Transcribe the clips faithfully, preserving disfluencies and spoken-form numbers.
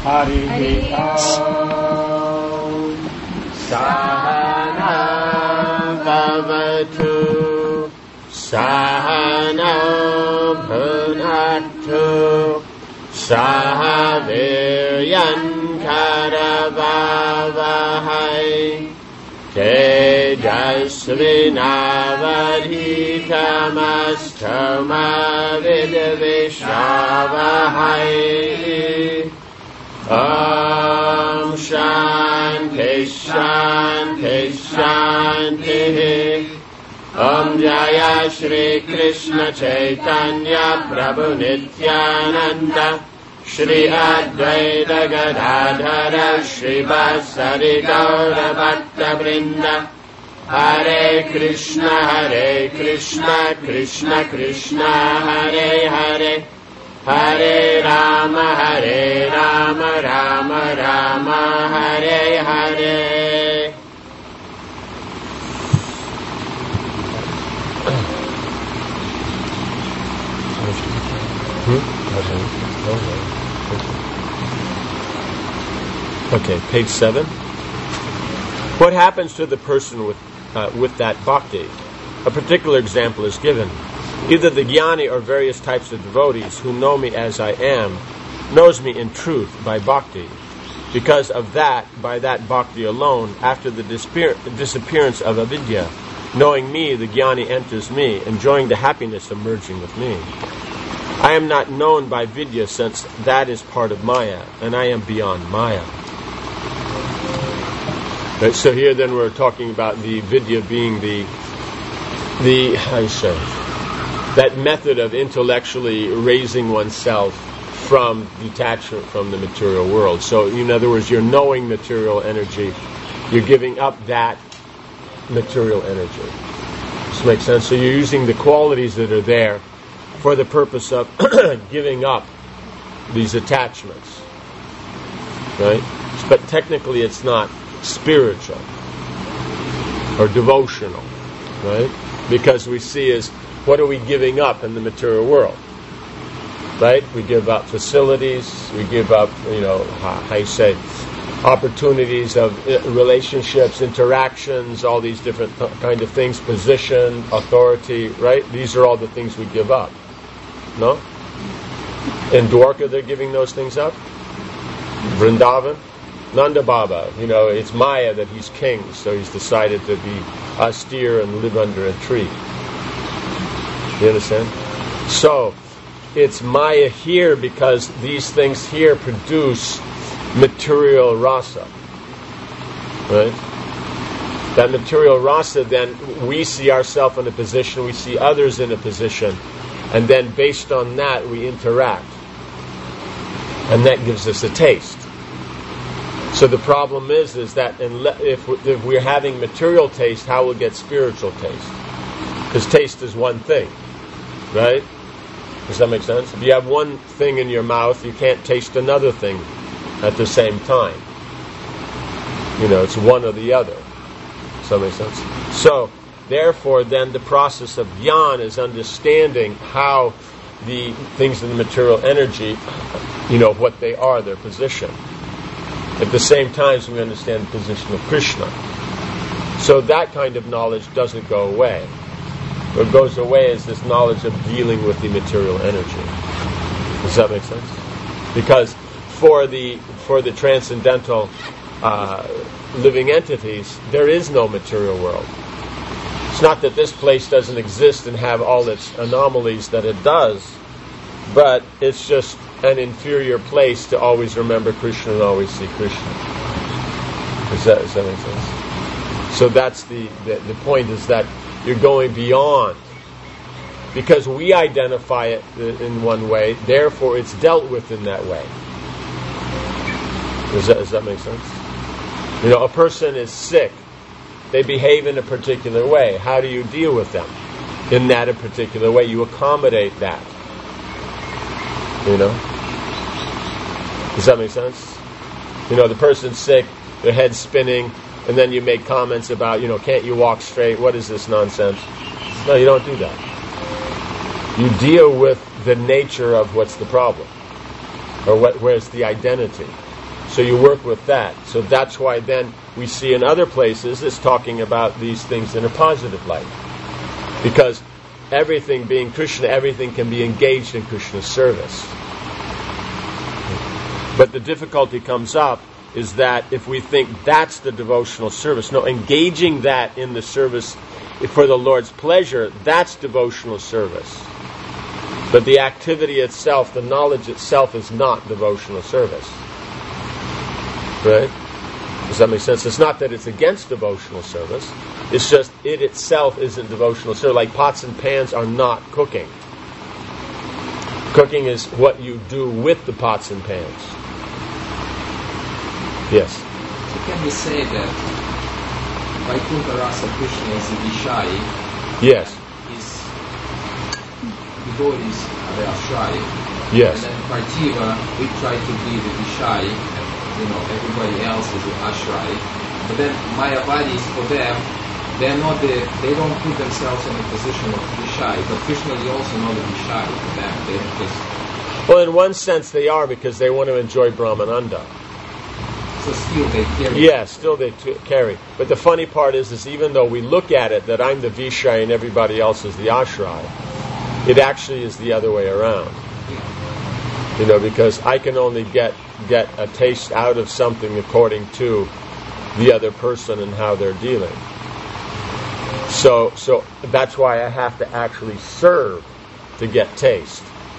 Hari Om. Sahana Bhavatu Sahana Bhunatu Saha Viryan Karavavahai Tejasvinavadhitamastoma Vidvishavahai. Om Shanti Shanti Shanti. Om Jaya Shri Krishna Chaitanya Prabhu Nityananda Shri Advaita Gadadhara Shri Vasari Gaura Bhakta Vrinda. Hare Krishna Hare Krishna Krishna Krishna Hare Hare Hare Rama Hare Rama Rama Rama Hare Hare. Okay, page seven. What happens to the person with uh, with that bhakti? A particular example is given. Either the jnani or various types of devotees who know me as I am, knows me in truth by bhakti. Because of that, by that bhakti alone, after the disappear- disappearance of avidya, knowing me, the jnani enters me, enjoying the happiness of merging with me. I am not known by vidya, since that is part of Maya, and I am beyond Maya. Right, so here then we're talking about the vidya being the, the how you say, that method of intellectually raising oneself from detachment from the material world. So in other words, you're knowing material energy, you're giving up that material energy. Does this make sense? So you're using the qualities that are there for the purpose of giving up these attachments, right? But technically it's not spiritual or devotional, right? Because we see as, what are we giving up in the material world, right? We give up facilities, we give up, you know, how, how you say, opportunities of relationships, interactions, all these different th- kind of things, position, authority, right? These are all the things we give up. No? In Dwarka they're giving those things up. Vrindavan, Nanda Baba, you know, it's Maya that he's king, so he's decided to be austere and live under a tree. You understand? So, it's Maya here because these things here produce material rasa. Right? That material rasa, then we see ourselves in a position, we see others in a position, and then based on that we interact. And that gives us a taste. So the problem is, is that if if we're having material taste, how we'll get spiritual taste? Because taste is one thing, right? Does that make sense? If you have one thing in your mouth, you can't taste another thing at the same time. You know, it's one or the other. Does that make sense? So, therefore, then the process of jnana is understanding how the things in the material energy, you know, what they are, their position. At the same time, we understand the position of Krishna. So that kind of knowledge doesn't go away. What goes away is this knowledge of dealing with the material energy. Does that make sense? Because for the for the transcendental uh, living entities, there is no material world. It's not that this place doesn't exist and have all its anomalies that it does, but it's just an inferior place to always remember Krishna and always see Krishna. Does that, does that make sense? So that's the, the, the point, is that you're going beyond. Because we identify it in one way, therefore it's dealt with in that way. Does that, does that make sense? You know, a person is sick. They behave in a particular way. How do you deal with them? In that a particular way. You accommodate that. You know? Does that make sense? You know, the person's sick, their head's spinning, and then you make comments about, you know, can't you walk straight? What is this nonsense? No, you don't do that. You deal with the nature of what's the problem. Or what, where's the identity. So you work with that. So that's why then we see in other places it's talking about these things in a positive light. Because everything being Krishna, everything can be engaged in Krishna's service. But the difficulty comes up is that if we think that's the devotional service, no, engaging that in the service for the Lord's pleasure, that's devotional service. But the activity itself, the knowledge itself, is not devotional service. Right? Does that make sense? It's not that it's against devotional service. It's just it itself isn't devotional service. Like pots and pans are not cooking. Cooking is what you do with the pots and pans. Yes? So can we say that Vaikuntha Rasa Krishna is a Vishai? Yes. His devotees are the Ashrai. Yes. And then Parthiva, we try to be the Vishai, and you know, everybody else is the Ashrai. But then Mayavadis, for them, they're not the, they don't put themselves in a position of Vishai, but Krishna is also not a Vishai for them. They just... Well, in one sense they are, because they want to enjoy Brahmananda. So still they carry. Yeah, still they t- carry. But the funny part is, is even though we look at it that I'm the Vishai and everybody else is the Ashrai, it actually is the other way around. Yeah. You know, because I can only get get a taste out of something according to the other person and how they're dealing. So, so that's why I have to actually serve to get taste.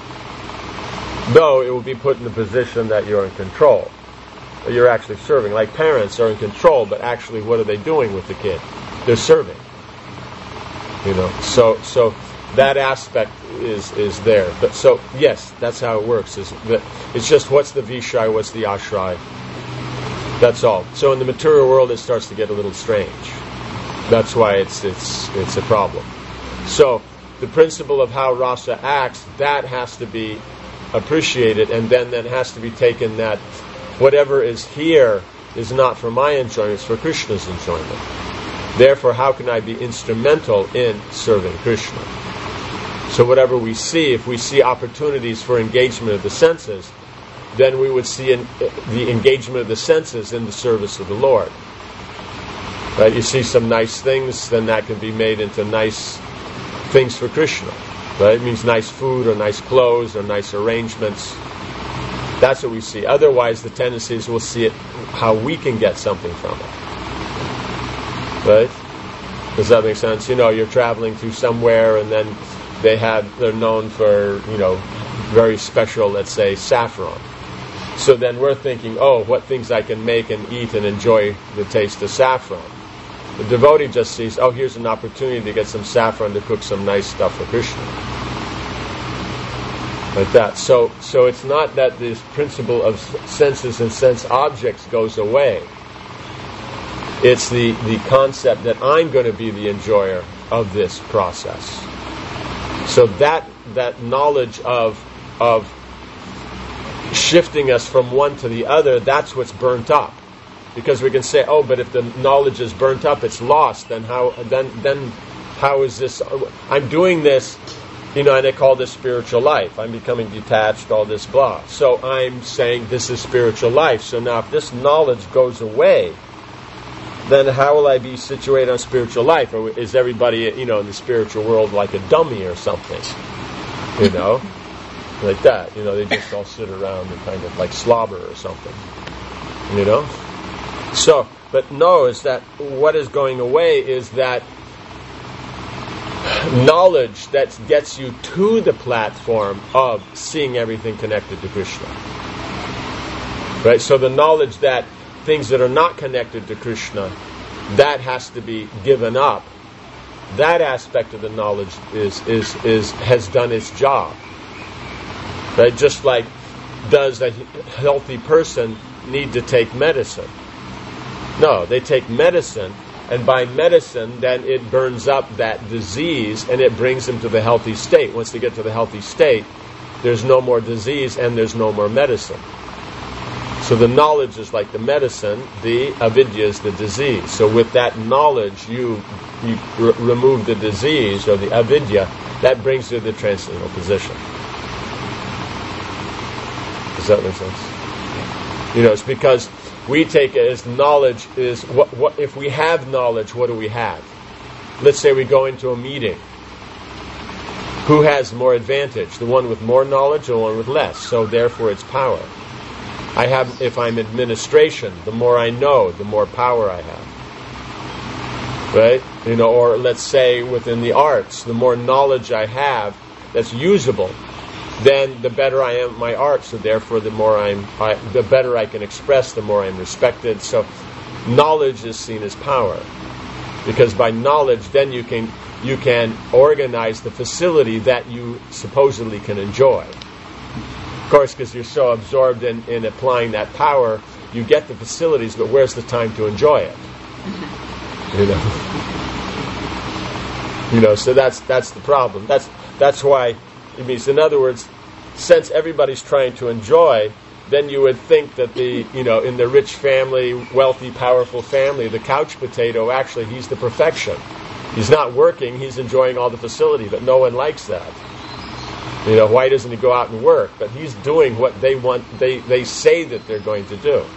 Though it will be put in the position that you're in control. You're actually serving. Like parents are in control, but actually what are they doing with the kid? They're serving. You know, so so that aspect is is there. But so yes, that's how it works. Is that it's just what's the Vishai, what's the Ashrai. That's all. So in the material world, it starts to get a little strange. That's why it's it's it's a problem. So the principle of how rasa acts, that has to be appreciated, and then that has to be taken that whatever is here is not for my enjoyment, it's for Krishna's enjoyment. Therefore, how can I be instrumental in serving Krishna? So whatever we see, if we see opportunities for engagement of the senses, then we would see in, the engagement of the senses in the service of the Lord. Right? You see some nice things, then that can be made into nice things for Krishna. Right? It means nice food or nice clothes or nice arrangements. That's what we see. Otherwise, the tendency is we'll see it how we can get something from it. Right? Does that make sense? You know, you're traveling through somewhere, and then they have they're known for, you know, very special, let's say, saffron. So then we're thinking, oh, what things I can make and eat and enjoy the taste of saffron. The devotee just sees, oh, here's an opportunity to get some saffron to cook some nice stuff for Krishna. Like that. So so it's not that this principle of senses and sense objects goes away. It's the, the concept that I'm going to be the enjoyer of this process. So that that knowledge of of shifting us from one to the other, that's what's burnt up. Because we can say, oh, but if the knowledge is burnt up, it's lost. Then how? Then then how is this? I'm doing this. You know, and they call this spiritual life. I'm becoming detached, all this blah. So I'm saying this is spiritual life. So now if this knowledge goes away, then how will I be situated on spiritual life? Or is everybody, you know, in the spiritual world like a dummy or something? You know? Like that. You know, they just all sit around and kind of like slobber or something. You know? So, but no, is that what is going away is that knowledge that gets you to the platform of seeing everything connected to Krishna. Right? So the knowledge that things that are not connected to Krishna, that has to be given up. That aspect of the knowledge is is is has done its job. Right? Just like, does a healthy person need to take medicine? No, they take medicine. And by medicine, then it burns up that disease and it brings them to the healthy state. Once they get to the healthy state, there's no more disease and there's no more medicine. So the knowledge is like the medicine, the avidya is the disease. So with that knowledge, you, you r- remove the disease or the avidya, that brings you to the transcendental position. Does that make sense? You know, it's because we take it as knowledge is what, what if we have knowledge, what do we have? Let's say we go into a meeting. Who has more advantage? The one with more knowledge or the one with less? So therefore it's power. I have, if I'm administration, the more I know, the more power I have. Right? You know, or let's say within the arts, the more knowledge I have that's usable, then the better I am at my art, so therefore the more I'm, I, the better I can express, the more I'm respected. So knowledge is seen as power. Because by knowledge, then you can you can organize the facility that you supposedly can enjoy. Of course, because you're so absorbed in, in applying that power, you get the facilities, but where's the time to enjoy it? You know, you know. So that's that's the problem. That's that's why it means. In other words, since everybody's trying to enjoy, then you would think that the you know in the rich family, wealthy, powerful family, the couch potato actually he's the perfection. He's not working; he's enjoying all the facility, but no one likes that. You know, why doesn't he go out and work? But he's doing what they want. They they say that they're going to do.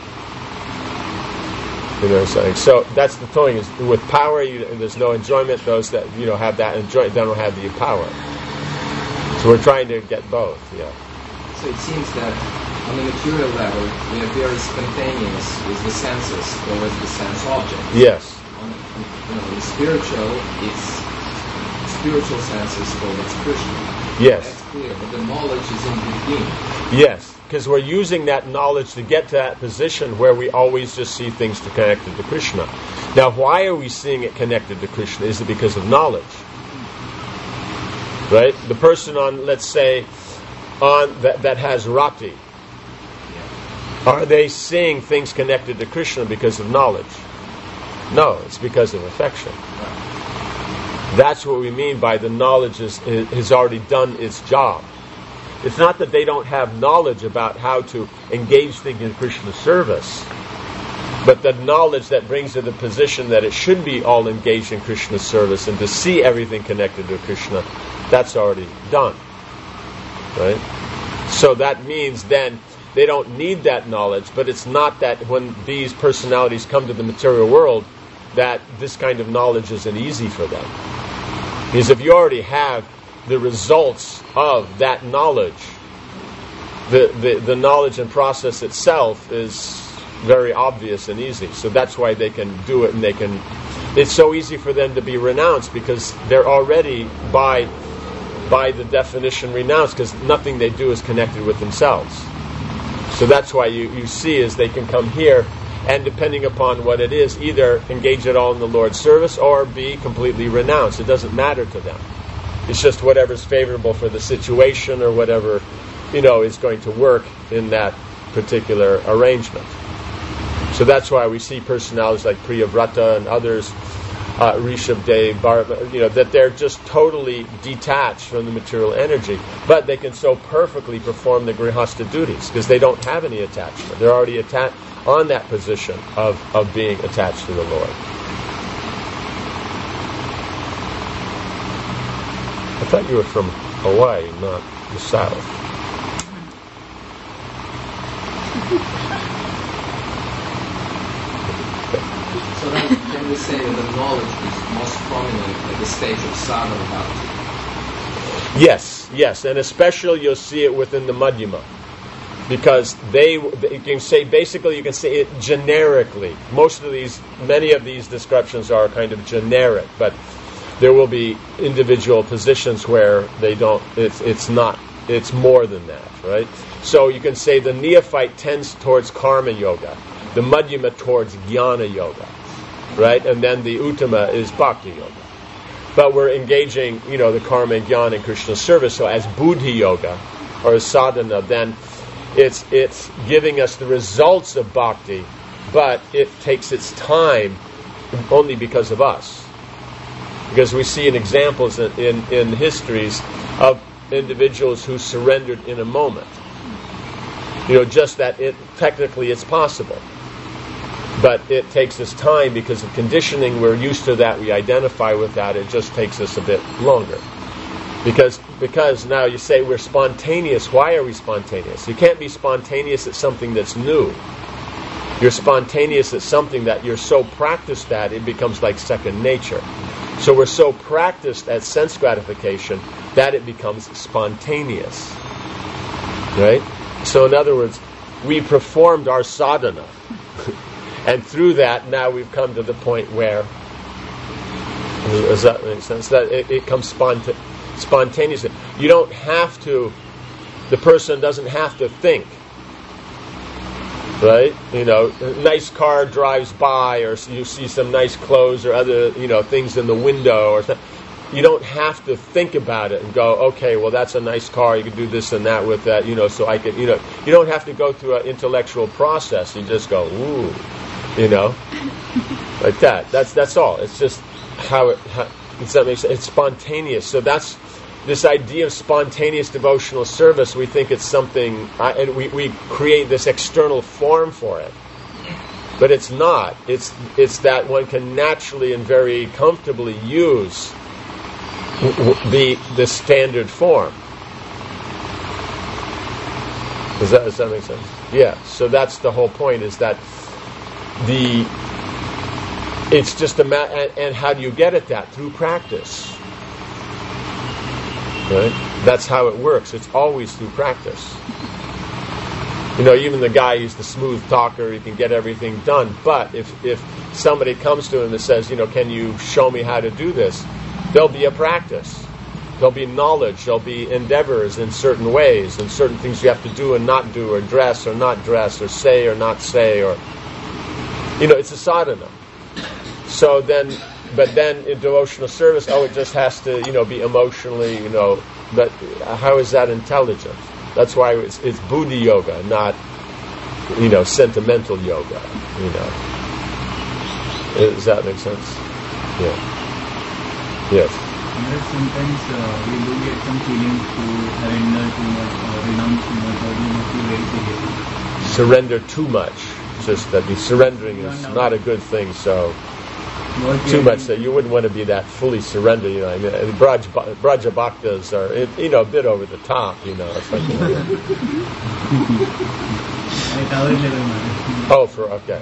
You know what I'm saying? So that's the thing, is with power, you, there's no enjoyment. Those that, you know, have that enjoyment, they don't have the power. So we're trying to get both, yeah. So it seems that on the material level, we are very spontaneous with the senses towards the sense object. Yes. On, you know, the spiritual, it's spiritual senses towards Krishna. Yes. That's clear, but the knowledge is in between. Yes. Because we're using that knowledge to get to that position where we always just see things to connected to Krishna. Now, why are we seeing it connected to Krishna? Is it because of knowledge? Right? The person on, let's say, on that, that has rati, are they seeing things connected to Krishna because of knowledge? No, it's because of affection. That's what we mean by the knowledge is, has already done its job. It's not that they don't have knowledge about how to engage things in Krishna's service, but the knowledge that brings to the position that it should be all engaged in Krishna's service and to see everything connected to Krishna, that's already done. Right? So that means then they don't need that knowledge, but it's not that when these personalities come to the material world that this kind of knowledge isn't easy for them. Because if you already have the results of that knowledge, the, the, the knowledge and process itself is very obvious and easy. So that's why they can do it, and they can. It's so easy for them to be renounced because they're already by by the definition renounced, because nothing they do is connected with themselves. So that's why you, you see is they can come here and, depending upon what it is, either engage at all in the Lord's service or be completely renounced. It doesn't matter to them. It's just whatever's favorable for the situation or whatever, you know, is going to work in that particular arrangement. So that's why we see personalities like Priyavrata and others, uh, Rishabh Dev, Bar, you know, that they're just totally detached from the material energy, but they can so perfectly perform the grihastha duties because they don't have any attachment. They're already attached on that position of, of being attached to the Lord. I thought you were from Hawaii, not the South. So then can we say that the knowledge is most prominent at the stage of sadhana bhakti? Yes, yes, and especially you'll see it within the Madhyama. Because they, you can say, basically you can say it generically. Most of these, many of these descriptions are kind of generic, but there will be individual positions where they don't, it's it's not, it's more than that, right? So you can say the neophyte tends towards karma yoga, the madhyama towards jnana yoga, right? And then the uttama is bhakti yoga. But we're engaging, you know, the karma and jnana in Krishna's service, so as buddhi yoga, or as sadhana, then it's it's giving us the results of bhakti, but it takes its time only because of us. Because we see in examples in, in, in histories of individuals who surrendered in a moment. You know, just that it technically it's possible. But it takes us time because of conditioning. We're used to that. We identify with that. It just takes us a bit longer. Because because now you say we're spontaneous. Why are we spontaneous? You can't be spontaneous at something that's new. You're spontaneous at something that you're so practiced at, it becomes like second nature. So we're so practiced at sense gratification that it becomes spontaneous. Right? So in other words, we performed our sadhana. And through that, now we've come to the point where, does that make sense? That it, it comes sponta- spontaneously. You don't have to, the person doesn't have to think. Right? You know, a nice car drives by, or you see some nice clothes or other, you know, things in the window or something. You don't have to think about it and go, okay, well, that's a nice car. You can do this and that with that, you know, so I can, you know, you don't have to go through an intellectual process. You just go, ooh, you know, like that. That's that's all. It's just how it, how, does that make sense? It's spontaneous. So that's this idea of spontaneous devotional service. We think it's something, uh, and we, we create this external form for it. But it's not. It's it's that one can naturally and very comfortably use the the standard form. Does that does that make sense? Yeah. So that's the whole point. Is that the it's just a ma- and, and how do you get at that? Through practice. Right? That's how it works. It's always through practice. You know, even the guy who's the smooth talker, he can get everything done. But if if somebody comes to him and says, you know, can you show me how to do this? There'll be a practice. There'll be knowledge. There'll be endeavors in certain ways, and certain things you have to do and not do, or dress or not dress, or say or not say, or, you know, it's a sadhana. So then, but then in devotional service, oh, it just has to, you know, be emotionally, you know, but how is that intelligent? That's why it's, it's buddhi yoga, not, you know, sentimental yoga, you know. Does that make sense? Yeah. Yes. Yes, sometimes uh, we do get some feelings to surrender too much or renounce too much, or do not feel very seriously. Surrender too much. Just that the surrendering is not a good thing, so too much that you wouldn't want to be that fully surrendered, you know. I mean, Braj, Braja Bhaktas are, you know, a bit over the top, you know. It's like, you know. Oh, for, okay.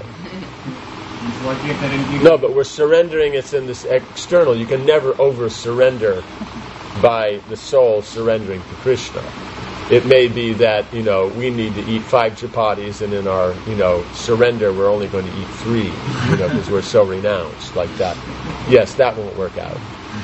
No, but we're surrendering, it's in this external. You can never over-surrender by the soul surrendering to Krishna. It may be that, you know, we need to eat five chapatis, and in our, you know, surrender, we're only going to eat three, you know, because we're so renounced, like that. Yes, that won't work out.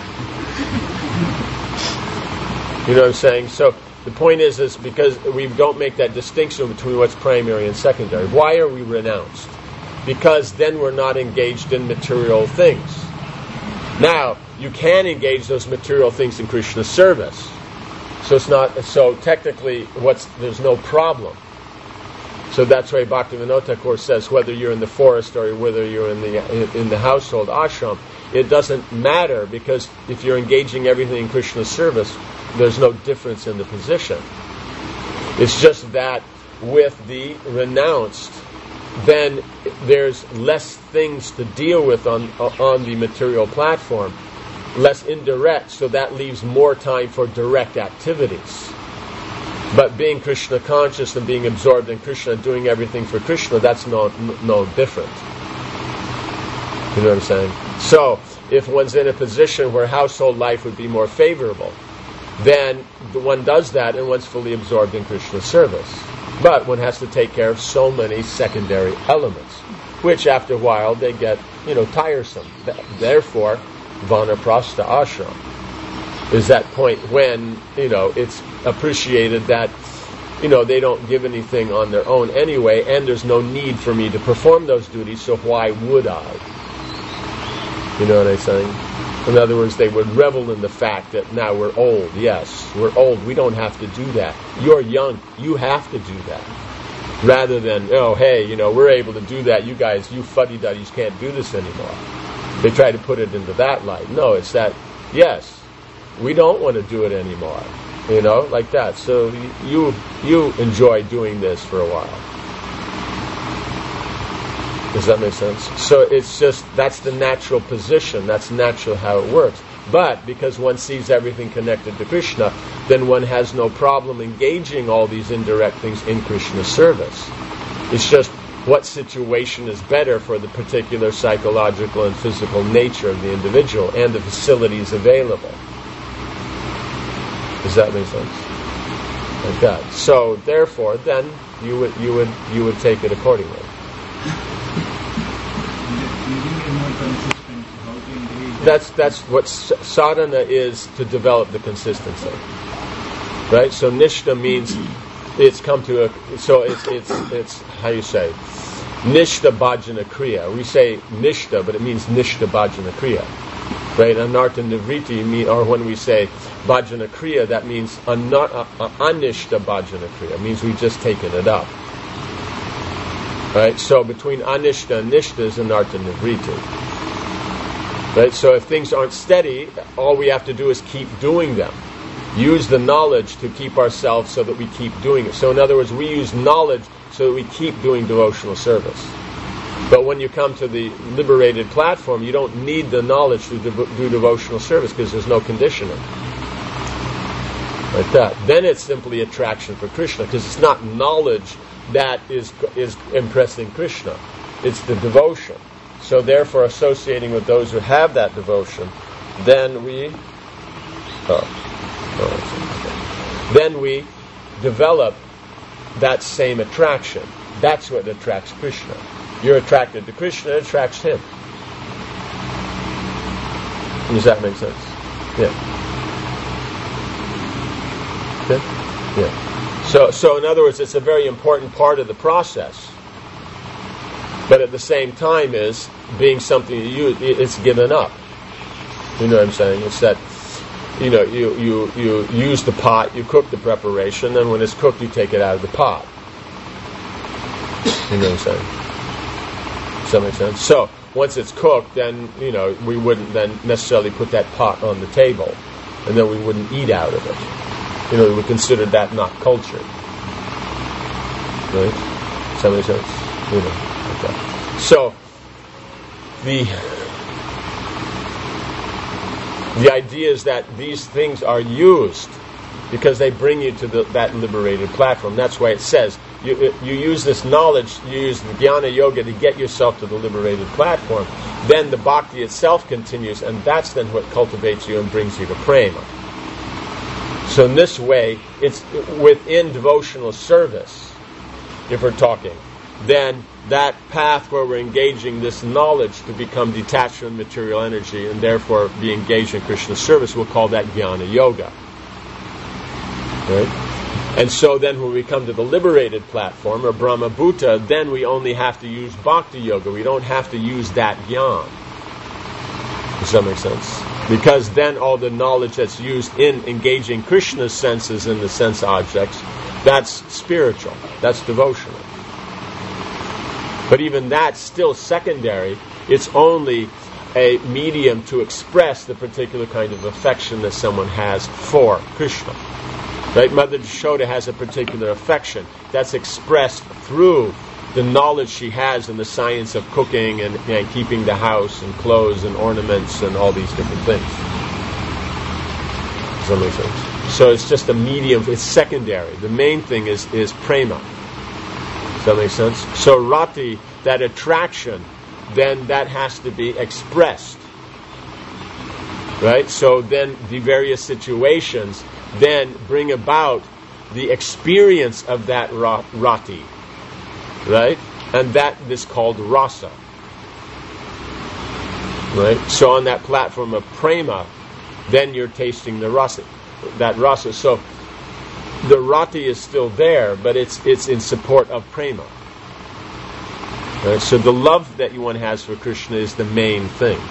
You know what I'm saying? So the point is, is because we don't make that distinction between what's primary and secondary. Why are we renounced? Because then we're not engaged in material things. Now, you can engage those material things in Krishna's service. So it's not, so technically what's, there's no problem. So that's why Bhaktivinoda Thakur says whether you're in the forest or whether you're in the in the household ashram, it doesn't matter, because if you're engaging everything in Krishna's service, there's no difference in the position. It's just that with the renounced, then there's less things to deal with on on the material platform, less indirect, so that leaves more time for direct activities. But being Krishna conscious and being absorbed in Krishna, doing everything for Krishna, that's no no different. You know what I'm saying? So, if one's in a position where household life would be more favorable, then one does that and one's fully absorbed in Krishna's service. But one has to take care of so many secondary elements, which after a while they get, you know, tiresome. Therefore, Vanaprastha ashram is that point when, you know, it's appreciated that, you know, they don't give anything on their own anyway, and there's no need for me to perform those duties, so why would I? You know what I'm saying? In other words, they would revel in the fact that now we're old. Yes, we're old. We don't have to do that. You're young. You have to do that. Rather than, oh, hey, you know, we're able to do that. You guys, you fuddy-duddies can't do this anymore. They try to put it into that light. No, it's that, yes, we don't want to do it anymore. You know, like that. So you you enjoy doing this for a while. Does that make sense? So it's just, that's the natural position. That's natural how it works. But because one sees everything connected to Krishna, then one has no problem engaging all these indirect things in Krishna's service. It's just what situation is better for the particular psychological and physical nature of the individual and the facilities available. Does that make sense? Like that. So therefore, then you would you would you would take it accordingly. That's that's what sadhana is, to develop the consistency, right? So nishta means it's come to a. So it's it's it's how you say nishta bhajana kriya. We say nishta, but it means nishta bhajana kriya, right? Anartha nivriti mean, or when we say bhajana kriya, that means anar, uh, uh, anishta bhajana kriya. It means we've just taken it up, right? So between anishta and nishta is anartha nivriti. Right? So if things aren't steady, all we have to do is keep doing them. Use the knowledge to keep ourselves so that we keep doing it. So in other words, we use knowledge so that we keep doing devotional service. But when you come to the liberated platform, you don't need the knowledge to do, do devotional service because there's no conditioning. Like that. Then it's simply attraction for Krishna, because it's not knowledge that is is impressing Krishna. It's the devotion. So therefore, associating with those who have that devotion, then we, oh, oh, then we develop that same attraction. That's what attracts Krishna. You're attracted to Krishna, it attracts him. Does that make sense? Yeah. Okay? Yeah. So, so in other words, it's a very important part of the process. But at the same time is being something you it's given up. You know what I'm saying? It's that, you know, you, you, you use the pot, you cook the preparation, and when it's cooked, you take it out of the pot. You know what I'm saying? Does that make sense? So once it's cooked, then, you know, we wouldn't then necessarily put that pot on the table, and then we wouldn't eat out of it. You know, we would consider that not cultured. Right? Does that make sense? You know. Okay. So the the idea is that these things are used because they bring you to the, that liberated platform. That's why it says you you use this knowledge, you use the jnana yoga to get yourself to the liberated platform. Then the bhakti itself continues, and that's then what cultivates you and brings you to prema. So in this way, it's within devotional service, if we're talking, then that path where we're engaging this knowledge to become detached from material energy and therefore be engaged in Krishna's service, we'll call that jnana yoga. Right? And so then when we come to the liberated platform, or Brahma Bhuta, then we only have to use bhakti yoga. We don't have to use that jnana. Does that make sense? Because then all the knowledge that's used in engaging Krishna's senses in the sense objects, that's spiritual. That's devotional. But even that's still secondary. It's only a medium to express the particular kind of affection that someone has for Krishna. Right? Mother Yashoda has a particular affection that's expressed through the knowledge she has in the science of cooking and, and keeping the house and clothes and ornaments and all these different things. Does that make sense? So it's just a medium. It's secondary. The main thing is, is prema. Does that make sense? So rati, that attraction, then that has to be expressed. Right? So then the various situations then bring about the experience of that ra- rati. Right? And that is called rasa. Right? So on that platform of prema, then you're tasting the rasa. That rasa. So the rati is still there, but it's it's in support of prema. Right? So the love that one has for Krishna is the main thing.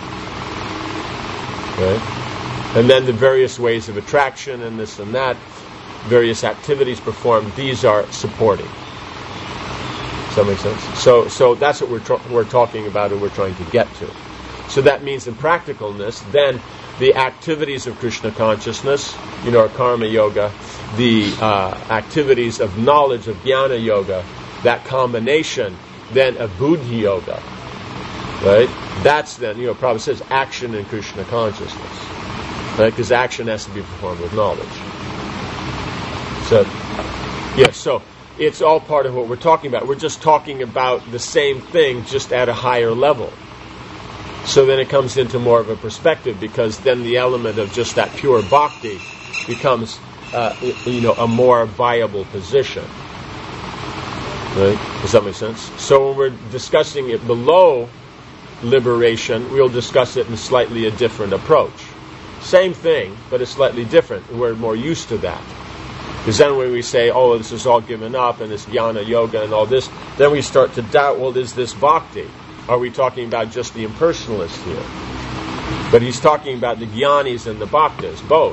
Right? And then the various ways of attraction and this and that, various activities performed, these are supporting. Does that make sense? So so that's what we're tra- we're talking about and we're trying to get to. So that means in practicalness, then the activities of Krishna consciousness, you know, or karma yoga, the uh, activities of knowledge of jnana yoga, that combination then of buddhi yoga, right? That's then, you know, Prabhupada says action in Krishna consciousness. Right? Because action has to be performed with knowledge. So, yeah, so it's all part of what we're talking about. We're just talking about the same thing, just at a higher level. So then it comes into more of a perspective, because then the element of just that pure bhakti becomes, uh, you know, a more viable position. Right? Does that make sense? So when we're discussing it below liberation, we'll discuss it in slightly a different approach. Same thing, but it's slightly different. We're more used to that. Because then when we say, oh, this is all given up, and this jnana yoga and all this, then we start to doubt, well, is this bhakti? Are we talking about just the impersonalists here? But he's talking about the jnanis and the bhaktas, both.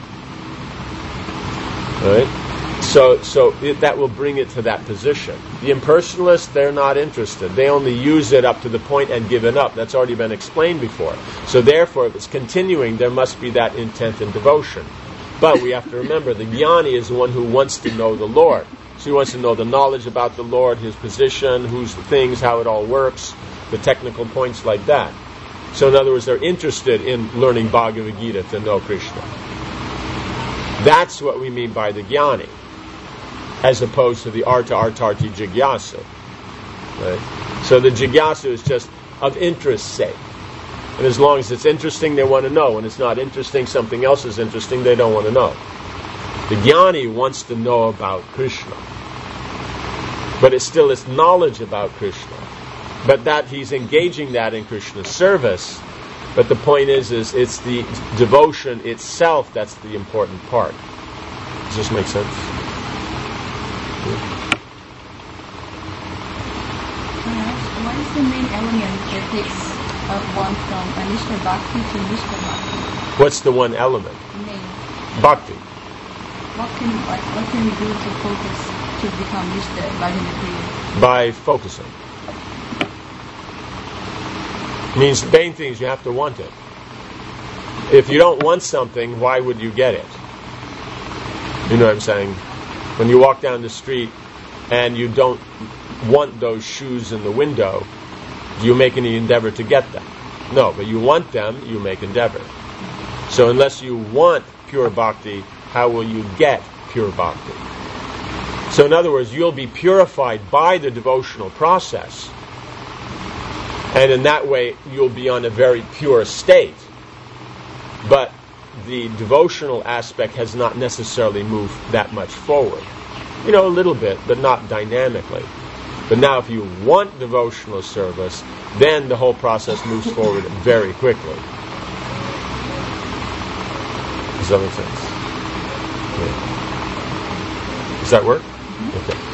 Right? So, so it, that will bring it to that position. The impersonalists, they're not interested. They only use it up to the point and give it up. That's already been explained before. So therefore, if it's continuing, there must be that intent and devotion. But we have to remember, the jnani is the one who wants to know the Lord. So he wants to know the knowledge about the Lord, his position, who's the things, how it all works, the technical points like that. So in other words, they're interested in learning Bhagavad Gita to know Krishna. That's what we mean by the jnani, as opposed to the arta artarti jigyasa. Right? So the jigyasa is just of interest's sake. And as long as it's interesting, they want to know. When it's not interesting, something else is interesting, they don't want to know. The jnani wants to know about Krishna. But it's still its knowledge about Krishna. But that he's engaging that in Krishna's service. But the point is, is it's the devotion itself that's the important part. Does this make sense? What is the main element that takes up one from Anishta Bhakti to Nishta Bhakti? What's the one element? Main. Bhakti. What can what, what can we do to focus to become Nishta Bhagavata Priya? By focusing. Means the main thing is you have to want it. If you don't want something, why would you get it? You know what I'm saying? When you walk down the street and you don't want those shoes in the window, do you make any endeavor to get them? No, but you want them, you make endeavor. So unless you want pure bhakti, how will you get pure bhakti? So in other words, you'll be purified by the devotional process. And in that way, you'll be on a very pure state. But the devotional aspect has not necessarily moved that much forward. You know, a little bit, but not dynamically. But now if you want devotional service, then the whole process moves forward very quickly. Does that make sense? Yeah. Does that work? Mm-hmm. Okay.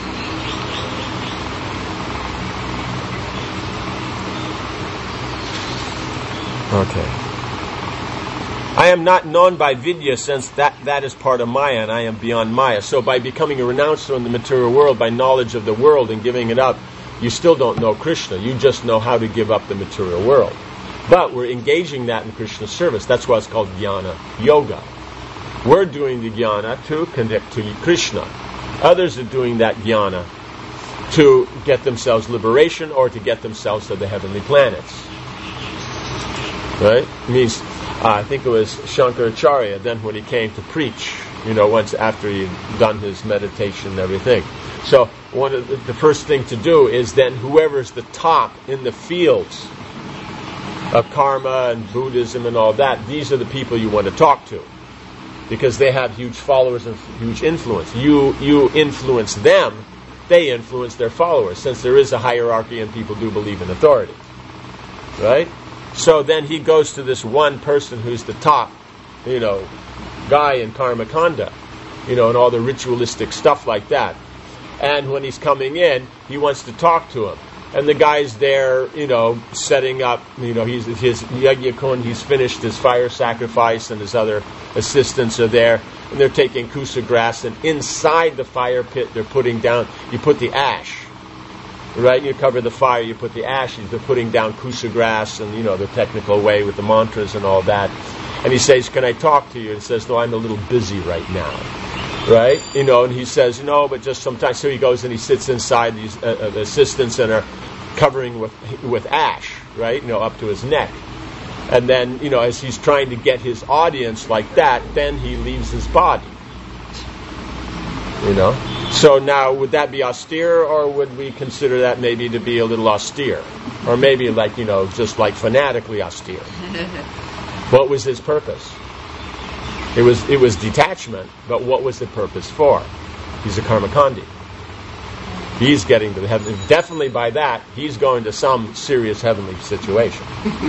Okay. I am not known by Vidya, since that, that is part of Maya and I am beyond Maya. So by becoming a renouncer in the material world, by knowledge of the world and giving it up, you still don't know Krishna. You just know how to give up the material world. But we're engaging that in Krishna's service. That's why it's called jnana yoga. We're doing the jnana to connect to Krishna. Others are doing that jnana to get themselves liberation or to get themselves to the heavenly planets. Right? It means, uh, I think it was Shankaracharya, then when he came to preach, you know, once after he'd done his meditation and everything. So one of the, the first thing to do is then whoever's the top in the fields of karma and Buddhism and all that, these are the people you want to talk to, because they have huge followers and huge influence. You you influence them, they influence their followers, since there is a hierarchy and people do believe in authority. Right? So then he goes to this one person who's the top, you know, guy in Karma Kanda, you know, and all the ritualistic stuff like that. And when he's coming in, he wants to talk to him. And the guy's there, you know, setting up, you know, he's his Yajna-kun, he's finished his fire sacrifice, and his other assistants are there. And they're taking kusa grass, and inside the fire pit they're putting down, you put the ash. Right, you cover the fire, you put the ashes, they're putting down kusa grass and, you know, the technical way with the mantras and all that. And he says, can I talk to you? And he says, no, I'm a little busy right now. Right? You know, and he says, no, but just sometimes. So he goes and he sits inside, these uh, uh, assistants and are covering with with ash, right? You know, up to his neck. And then, you know, as he's trying to get his audience like that, then he leaves his body. You know? So now, would that be austere, or would we consider that maybe to be a little austere? Or maybe like, you know, just like fanatically austere? What was his purpose? It was it was detachment, but what was the purpose for? He's a karmakandi. He's getting to the heaven. Definitely by that, he's going to some serious heavenly situation.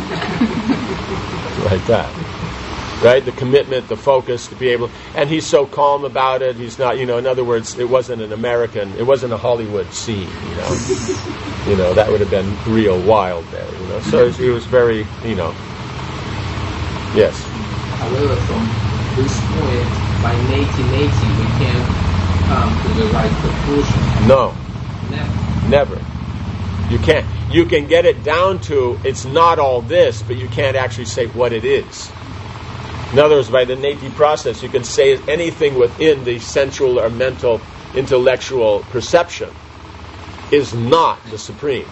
Like that. Right? The commitment, the focus to be able... And he's so calm about it. He's not, you know, in other words, it wasn't an American, it wasn't a Hollywood scene, you know. You know, that would have been real wild there, you know. So he was very, you know... Yes? However, from this point, by nineteen eighty, we can't come to the right conclusion. No. Never. Never. You can't. You can get it down to it's not all this, but you can't actually say what it is. In other words, by the neti process, you can say anything within the sensual or mental, intellectual perception is not the supreme.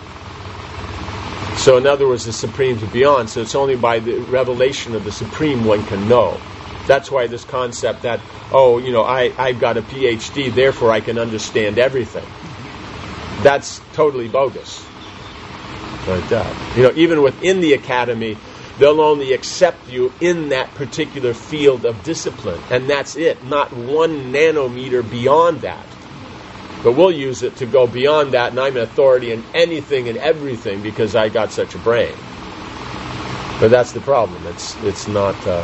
So in other words, the supreme is beyond. So it's only by the revelation of the supreme one can know. That's why this concept that, oh, you know, I, I've got a P H D, therefore I can understand everything. That's totally bogus. Like that. You know, even within the academy, they'll only accept you in that particular field of discipline. And that's it. Not one nanometer beyond that. But we'll use it to go beyond that, and I'm an authority in anything and everything because I got such a brain. But that's the problem. It's it's not... Uh,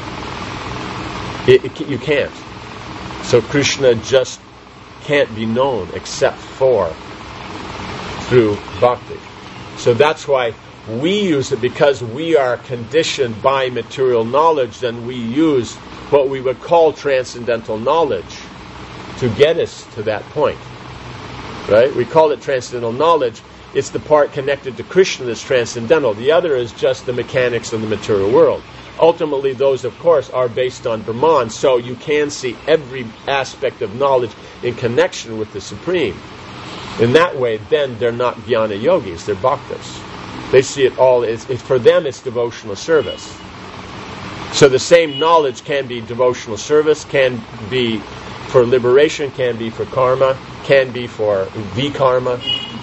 it, it, you can't. So Krishna just can't be known except for through bhakti. So that's why we use it, because we are conditioned by material knowledge, then we use what we would call transcendental knowledge to get us to that point. Right? We call it transcendental knowledge. It's the part connected to Krishna that's transcendental. The other is just the mechanics of the material world. Ultimately, those, of course, are based on Brahman, so you can see every aspect of knowledge in connection with the Supreme. In that way, then they're not jnana yogis, they're bhaktas. They see it all, it's, it's, for them it's devotional service. So the same knowledge can be devotional service, can be for liberation, can be for karma, can be for vikarma.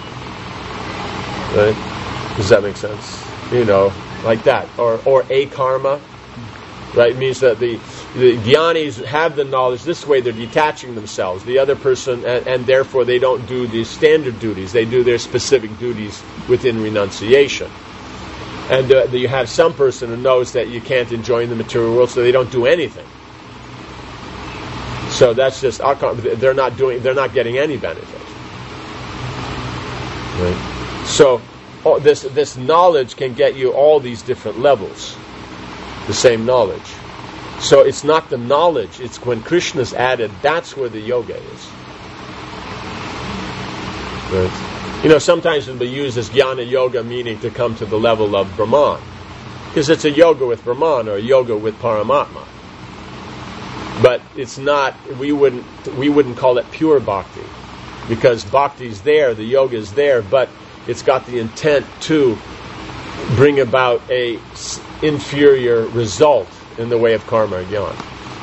Right? Does that make sense? You know, like that. Or or a karma. Right? It means that the, the jnanis have the knowledge. This way they're detaching themselves. The other person, and, and therefore they don't do the standard duties. They do their specific duties within renunciation. And uh, you have some person who knows that you can't enjoy in the material world, so they don't do anything. So that's just, they're not doing, they're not getting any benefit. Right? So oh, this this knowledge can get you all these different levels. The same knowledge. So it's not the knowledge, it's when Krishna's added, that's where the yoga is. Right? You know, sometimes it'll be used as jnana yoga, meaning to come to the level of Brahman. Because it's a yoga with Brahman or a yoga with Paramatma. But it's not, we wouldn't we wouldn't call it pure bhakti. Because bhakti's there, the yoga is there, but it's got the intent to bring about a inferior result in the way of karma or jnana.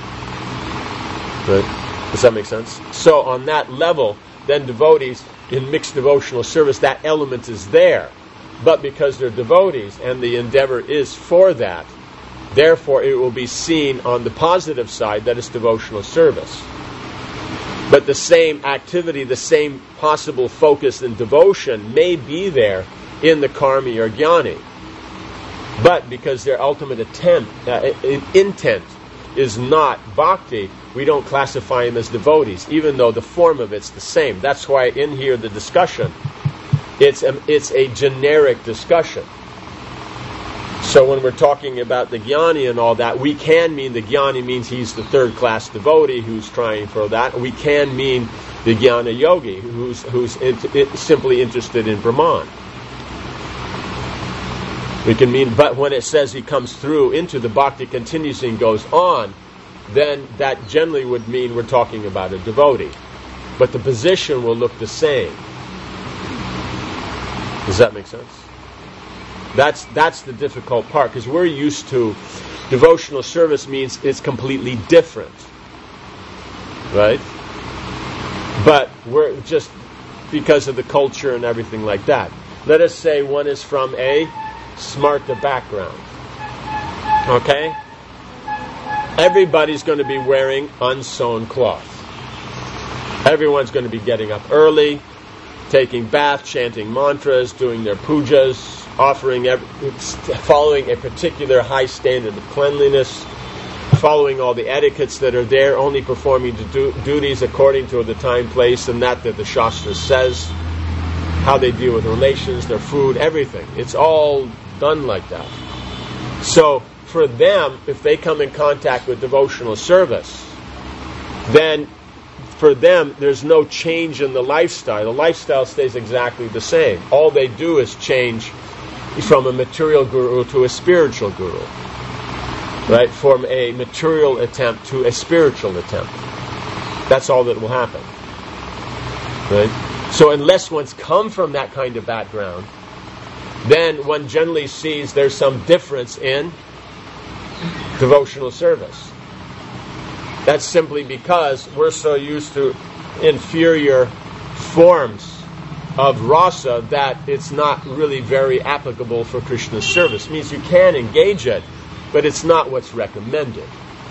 Right? Does that make sense? So on that level, then devotees in mixed devotional service, that element is there. But because they're devotees and the endeavor is for that, therefore it will be seen on the positive side that it's devotional service. But the same activity, the same possible focus and devotion may be there in the karmi or jnani. But because their ultimate attempt, uh, intent is not bhakti, we don't classify them as devotees, even though the form of it's the same. That's why in here the discussion, it's a, it's a generic discussion. So when we're talking about the jnani and all that, we can mean the jnani means he's the third class devotee who's trying for that. We can mean the jnana yogi who's who's int- it, simply interested in Brahman. We can mean, but when it says he comes through into the bhakti continues and goes on, then that generally would mean we're talking about a devotee. But the position will look the same. Does that make sense? That's that's the difficult part, because we're used to devotional service means it's completely different, right? But we're just because of the culture and everything like that. Let us say one is from a Smarta background. Okay? Everybody's going to be wearing unsewn cloth. Everyone's going to be getting up early, taking bath, chanting mantras, doing their pujas, offering, every, following a particular high standard of cleanliness, following all the etiquettes that are there, only performing the du- duties according to the time, place, and that that the Shastra says, how they deal with relations, their food, everything. It's all done like that. So for them, if they come in contact with devotional service, then for them, there's no change in the lifestyle. The lifestyle stays exactly the same. All they do is change from a material guru to a spiritual guru. Right? From a material attempt to a spiritual attempt. That's all that will happen. Right? So unless one's come from that kind of background, then one generally sees there's some difference in devotional service. That's simply because we're so used to inferior forms of rasa that it's not really very applicable for Krishna's service. It means you can engage it, but it's not what's recommended.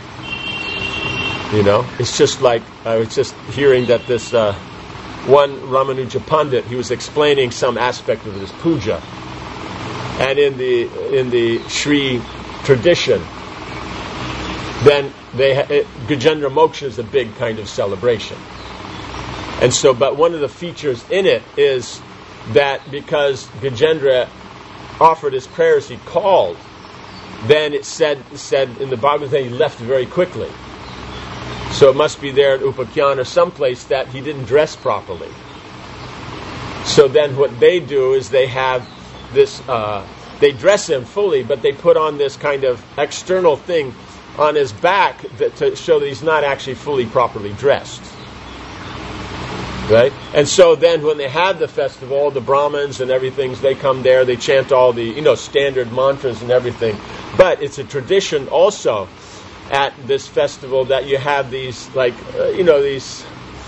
You know, it's just like I was just hearing that this uh, one Ramanuja Pandit, he was explaining some aspect of this puja, and in the in the Sri tradition, then they ha- it, Gajendra Moksha is a big kind of celebration. And so, but one of the features in it is that because Gajendra offered his prayers, he called, then it said said in the Bhagavad Gita he left very quickly. So it must be there at Upakyan or someplace that he didn't dress properly. So then what they do is they have this, uh, they dress him fully, but they put on this kind of external thing on his back that, to show that he's not actually fully properly dressed. Right? And so then when they have the festival, the Brahmins and everything, they come there, they chant all the, you know, standard mantras and everything. But it's a tradition also at this festival that you have these, like, uh, you know, these,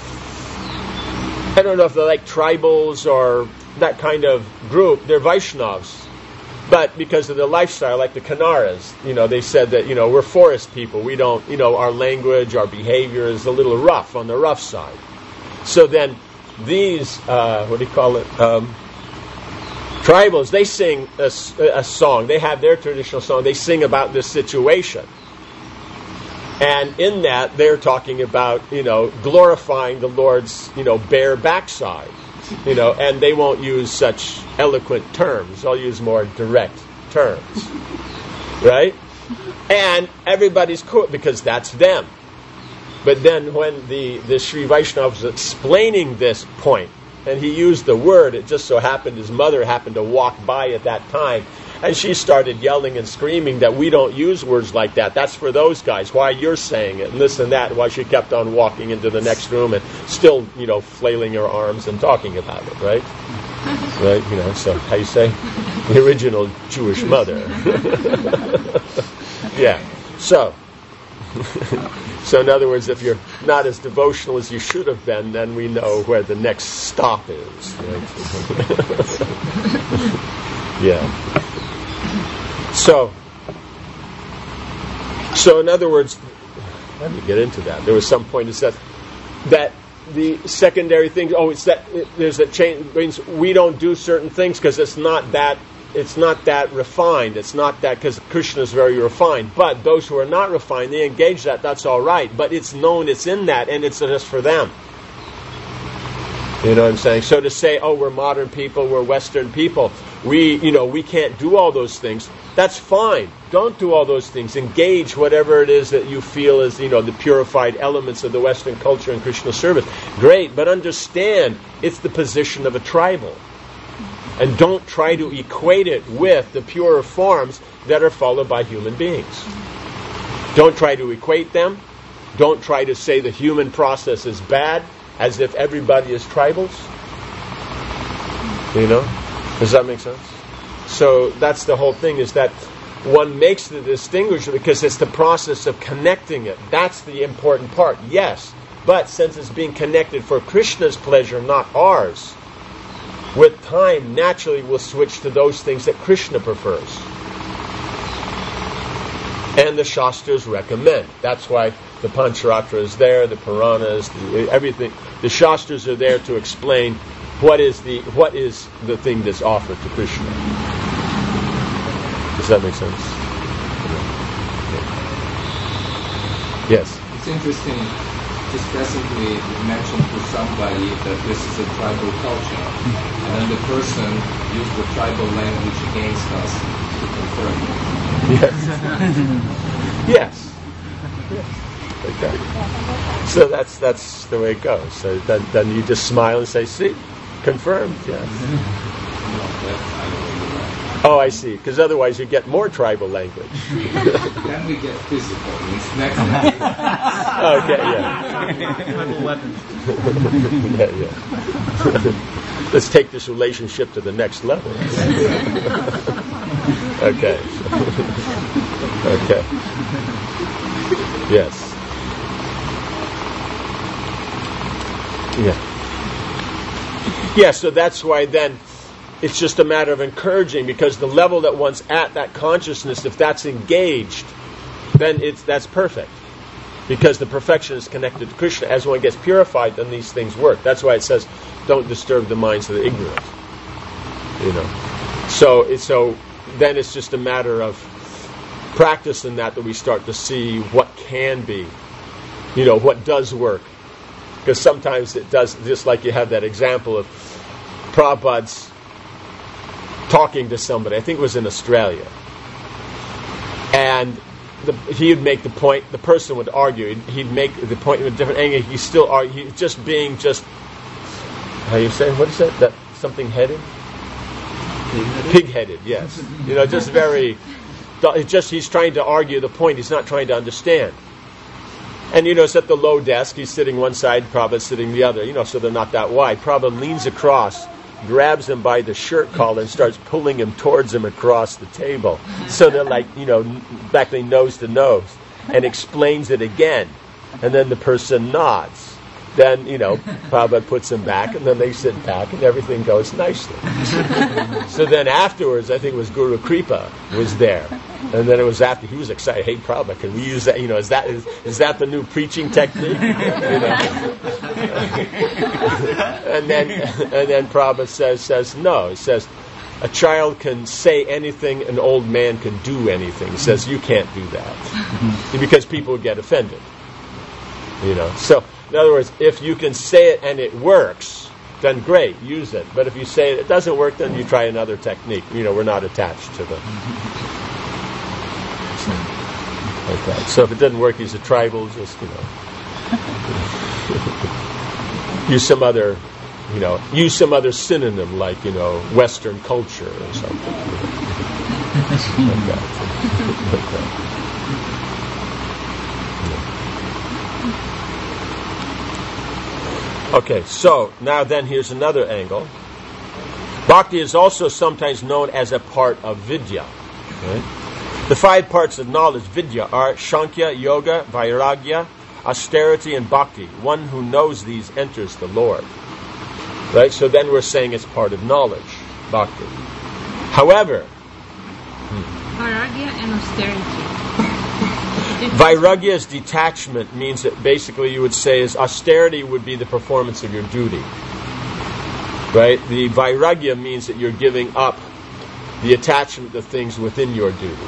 I don't know if they're like tribals or that kind of group, they're Vaishnavas. But because of their lifestyle, like the Kannaras, you know, they said that, you know, we're forest people. We don't, you know, our language, our behavior is a little rough, on the rough side. So then these, uh, what do you call it, um, tribals, they sing a, a song. They have their traditional song. They sing about this situation. And in that, they're talking about, you know, glorifying the Lord's, you know, bare backside. You know, and they won't use such eloquent terms. They'll use more direct terms. Right? And everybody's cool because that's them. But then when the, the Sri Vaishnava was explaining this point, and he used the word, it just so happened his mother happened to walk by at that time, and she started yelling and screaming that we don't use words like that. That's for those guys. Why you're saying it, and this and that. Why she kept on walking into the next room and still, you know, flailing her arms and talking about it, right? Right, you know, so how you say? The original Jewish mother. Yeah. So, so in other words, if you're not as devotional as you should have been, then we know where the next stop is, right? Yeah. So, so in other words, let me get into that. There was some point that said that the secondary thing. Oh, it's that it, there's a change. Means we don't do certain things because it's not that. It's not that refined. It's not that because Krishna is very refined. But those who are not refined, they engage that. That's all right. But it's known. It's in that, and it's just for them. You know what I'm saying? So to say, oh, we're modern people, we're Western people, we, you know, we can't do all those things. That's fine. Don't do all those things. Engage whatever it is that you feel is, you know, the purified elements of the Western culture and Krishna service. Great, but understand it's the position of a tribal. And don't try to equate it with the purer forms that are followed by human beings. Don't try to equate them. Don't try to say the human process is bad, as if everybody is tribals. You know? Does that make sense? So that's the whole thing, is that one makes the distinction because it's the process of connecting it. That's the important part, yes. But since it's being connected for Krishna's pleasure, not ours, with time, naturally we'll switch to those things that Krishna prefers. And the Shastras recommend. That's why the Pancharatra is there, the Puranas, the, everything. The Shastras are there to explain what is the what is the thing that's offered to Krishna. Does that make sense? Yes. It's interesting. Just recently mentioned to somebody that this is a tribal culture, and then the person used the tribal language against us to confirm it. Yes. Yes. Okay. So that's that's the way it goes. So then, then you just smile and say, "See, confirmed." Yes. Oh, I see. Because otherwise you get more tribal language. Then we get physical. It's next level. Okay, yeah. Tribal weapons. Yeah, yeah. Let's take this relationship to the next level. Okay. Okay. Yes. Yeah. Yeah, so that's why then it's just a matter of encouraging, because the level that one's at, that consciousness, if that's engaged, then it's that's perfect. Because the perfection is connected to Krishna. As one gets purified, then these things work. That's why it says, don't disturb the minds of the ignorant. You know. So it's so then it's just a matter of practice in that that we start to see what can be, you know, what does work. Because sometimes it does, just like you have that example of Prabhupada's talking to somebody, I think it was in Australia, and the, he would make the point, the person would argue, he'd, he'd make the point in a different angle, he's still argue, he's just being just, how you say, what is that, that something headed? Pig-headed? Pig-headed, yes. You know, just very, it's just he's trying to argue the point, he's not trying to understand. And you know, it's at the low desk, he's sitting one side, Prabhupada's sitting the other, you know, so they're not that wide. Prabhupada leans across, grabs him by the shirt collar and starts pulling him towards him across the table. So they're like, you know, practically nose to nose, and explains it again. And then the person nods. Then, you know, Prabhupada puts him back, and then they sit back, and everything goes nicely. So then afterwards, I think it was Guru Kripa was there. And then it was after, he was excited, hey Prabhupada, can we use that, you know, is that is, is that the new preaching technique? You know? and then and then Prabhupada says, says no, he says, a child can say anything, an old man can do anything. He says, you can't do that. Because people would get offended. You know, so in other words, if you can say it and it works, then great, use it. But if you say it doesn't work, then you try another technique. You know, we're not attached to the... Like that. So if it doesn't work, he's a tribal, just, you know... use some other, you know, use some other synonym, like, you know, Western culture or something. Like that. Like that. Okay, so now then here's another angle. Bhakti is also sometimes known as a part of Vidya. Right? The five parts of knowledge, Vidya, are Sankhya, Yoga, Vairagya, austerity, and Bhakti. One who knows these enters the Lord. Right? So then we're saying it's part of knowledge, Bhakti. However... Hmm. Vairagya and austerity. Vairagya's detachment means that basically you would say is austerity would be the performance of your duty. Right? The Vairagya means that you're giving up the attachment to things within your duty.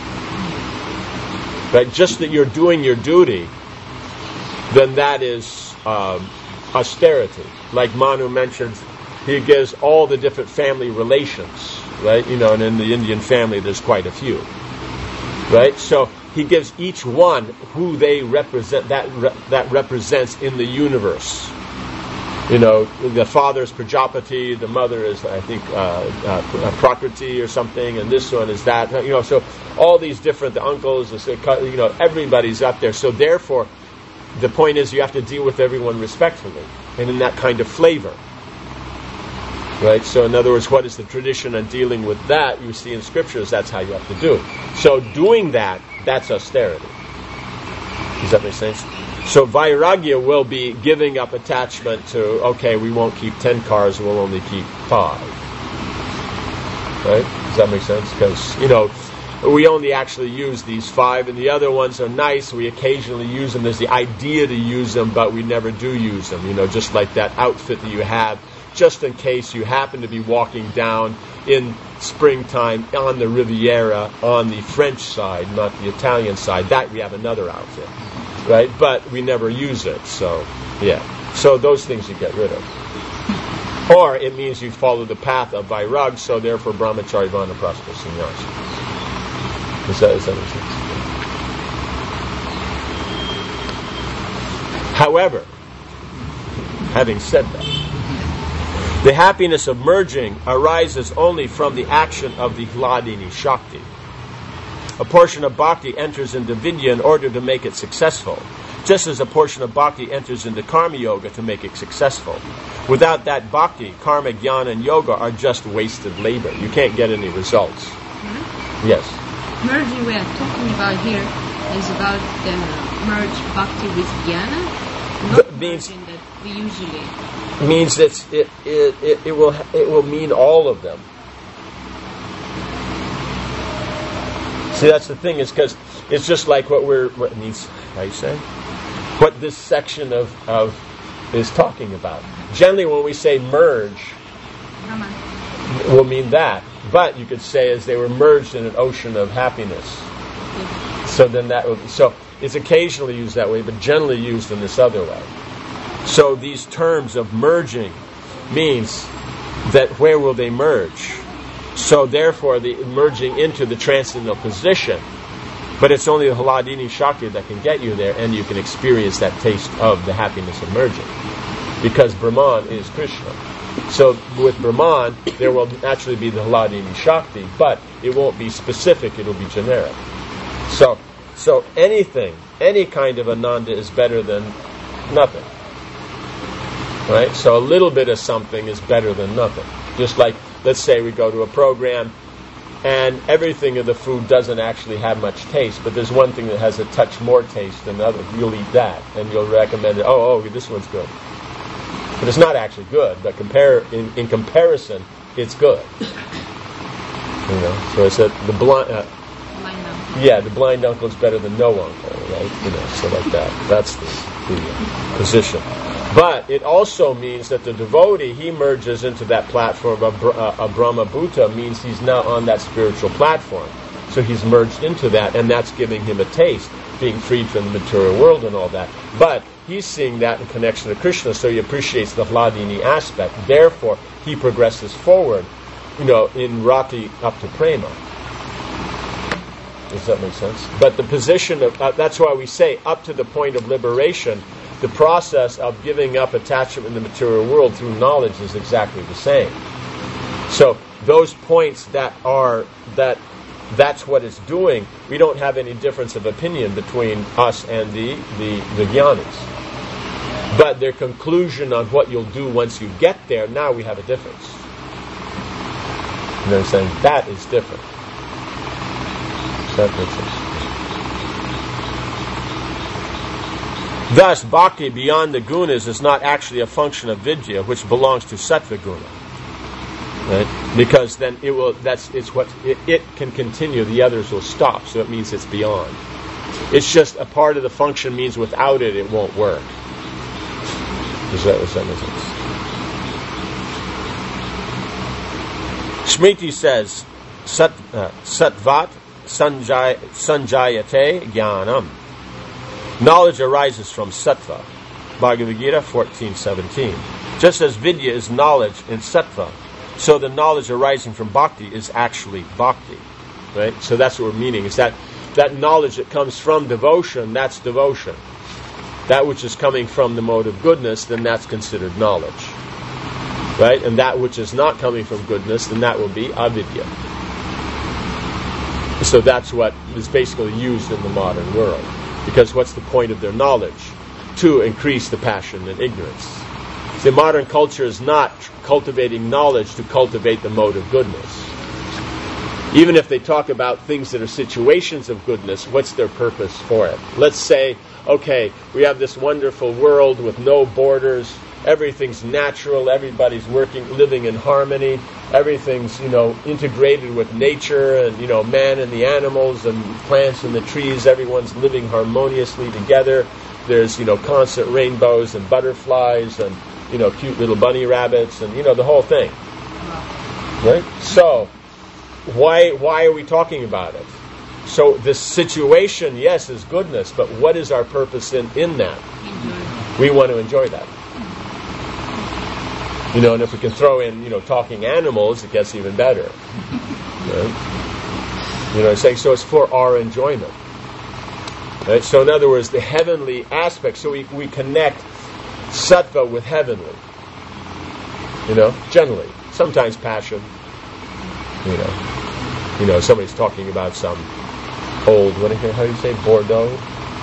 Right? Just that you're doing your duty, then that is um, austerity. Like Manu mentions, he gives all the different family relations. Right? You know, and in the Indian family there's quite a few. Right? So he gives each one who they represent, that re- that represents in the universe. You know, the father is Prajapati, the mother is, I think, uh, uh, Prakriti or something, and this one is that. You know, so all these different, the uncles, the, you know, everybody's up there. So therefore, the point is you have to deal with everyone respectfully and in that kind of flavor. Right? So in other words, what is the tradition on dealing with that? You see in scriptures, that's how you have to do it. So doing that, that's austerity. Does that make sense? So vairagya will be giving up attachment to, okay, we won't keep ten cars, we'll only keep five. Right? Does that make sense? Because, you know, we only actually use these five, and the other ones are nice. We occasionally use them. There's the idea to use them, but we never do use them. You know, just like that outfit that you have, just in case you happen to be walking down in springtime on the Riviera on the French side, not the Italian side. That we have another outfit, right? But we never use it. So, yeah. So those things you get rid of. Or it means you follow the path of Vairag, so therefore Brahmachari Vanaprastha Sannyasa. Is that, is that what it says? However, having said that, the happiness of merging arises only from the action of the Hladini Shakti. A portion of bhakti enters into vidya in order to make it successful, just as a portion of bhakti enters into karma yoga to make it successful. Without that bhakti, karma, jnana, and yoga are just wasted labor. You can't get any results. Mm-hmm. Yes? Merging we are talking about here is about the merge bhakti with jnana, not the, means, merging that we usually... means that it, it, it, it, will, it will mean all of them. See, that's the thing, is because it's just like what we're, what it means, how you say? What this section of, of is talking about. Generally, when we say merge, it will mean that. But you could say as they were merged in an ocean of happiness. So then that would, so it's occasionally used that way, but generally used in this other way. So these terms of merging means that where will they merge? So therefore, the merging into the transcendental position. But it's only the Hladini Shakti that can get you there, and you can experience that taste of the happiness of merging. Because Brahman is Krishna. So with Brahman, there will naturally be the Hladini Shakti, but it won't be specific, it will be generic. So, so anything, any kind of Ananda is better than nothing. Right? So a little bit of something is better than nothing. Just like, let's say we go to a program and everything of the food doesn't actually have much taste, but there's one thing that has a touch more taste than the other. You'll eat that, and you'll recommend it. Oh, oh, this one's good. But it's not actually good, but compare in, in comparison, it's good. You know, so it's a, the blind... Uh, blind uncle. Yeah, the blind uncle is better than no uncle, right? You know, so like that. That's the, the uh, position. But it also means that the devotee, he merges into that platform of uh, a Brahma Bhuta, means he's now on that spiritual platform. So he's merged into that, and that's giving him a taste, being freed from the material world and all that. But he's seeing that in connection to Krishna, so he appreciates the Hladini aspect. Therefore, he progresses forward, you know, in Rati up to Prema. Does that make sense? But the position of, uh, that's why we say, up to the point of liberation, the process of giving up attachment in the material world through knowledge is exactly the same. So those points that are, that that's what it's doing, we don't have any difference of opinion between us and the, the, the jnanis. But their conclusion on what you'll do once you get there, now we have a difference. And they're saying that is different. So that makes sense. Thus, bhakti beyond the gunas is not actually a function of vidya, which belongs to sattva guna. Right? Because then it will. That's it's what it, it can continue. The others will stop. So it means it's beyond. It's just a part of the function. Means without it, it won't work. Does that, does that make sense? Smriti says, Sat, uh, Sattvat sanjay, sanjayate jnanam. Knowledge arises from sattva. Bhagavad Gita fourteen seventeen. Just as vidya is knowledge in sattva, so the knowledge arising from bhakti is actually bhakti. Right? So that's what we're meaning, is that that knowledge that comes from devotion, that's devotion. That which is coming from the mode of goodness, then that's considered knowledge. Right? And that which is not coming from goodness, then that will be avidya. So that's what is basically used in the modern world. Because what's the point of their knowledge? To increase the passion and ignorance. See, modern culture is not cultivating knowledge to cultivate the mode of goodness. Even if they talk about things that are situations of goodness, what's their purpose for it? Let's say, okay, we have this wonderful world with no borders, everything's natural, everybody's working, living in harmony, everything's, you know, integrated with nature, and, you know, man and the animals and plants and the trees, everyone's living harmoniously together. There's, you know, constant rainbows and butterflies and, you know, cute little bunny rabbits and, you know, the whole thing. Right? So, why why are we talking about it? So this situation, yes, is goodness, but what is our purpose in, in that? Enjoy. We want to enjoy that. You know, and if we can throw in, you know, talking animals, it gets even better. Right? You know, saying so it's for our enjoyment. Right? So in other words, the heavenly aspect, so we we connect sattva with heavenly. You know, generally. Sometimes passion. You know, you know, somebody's talking about some old, what do you, how do you say, Bordeaux?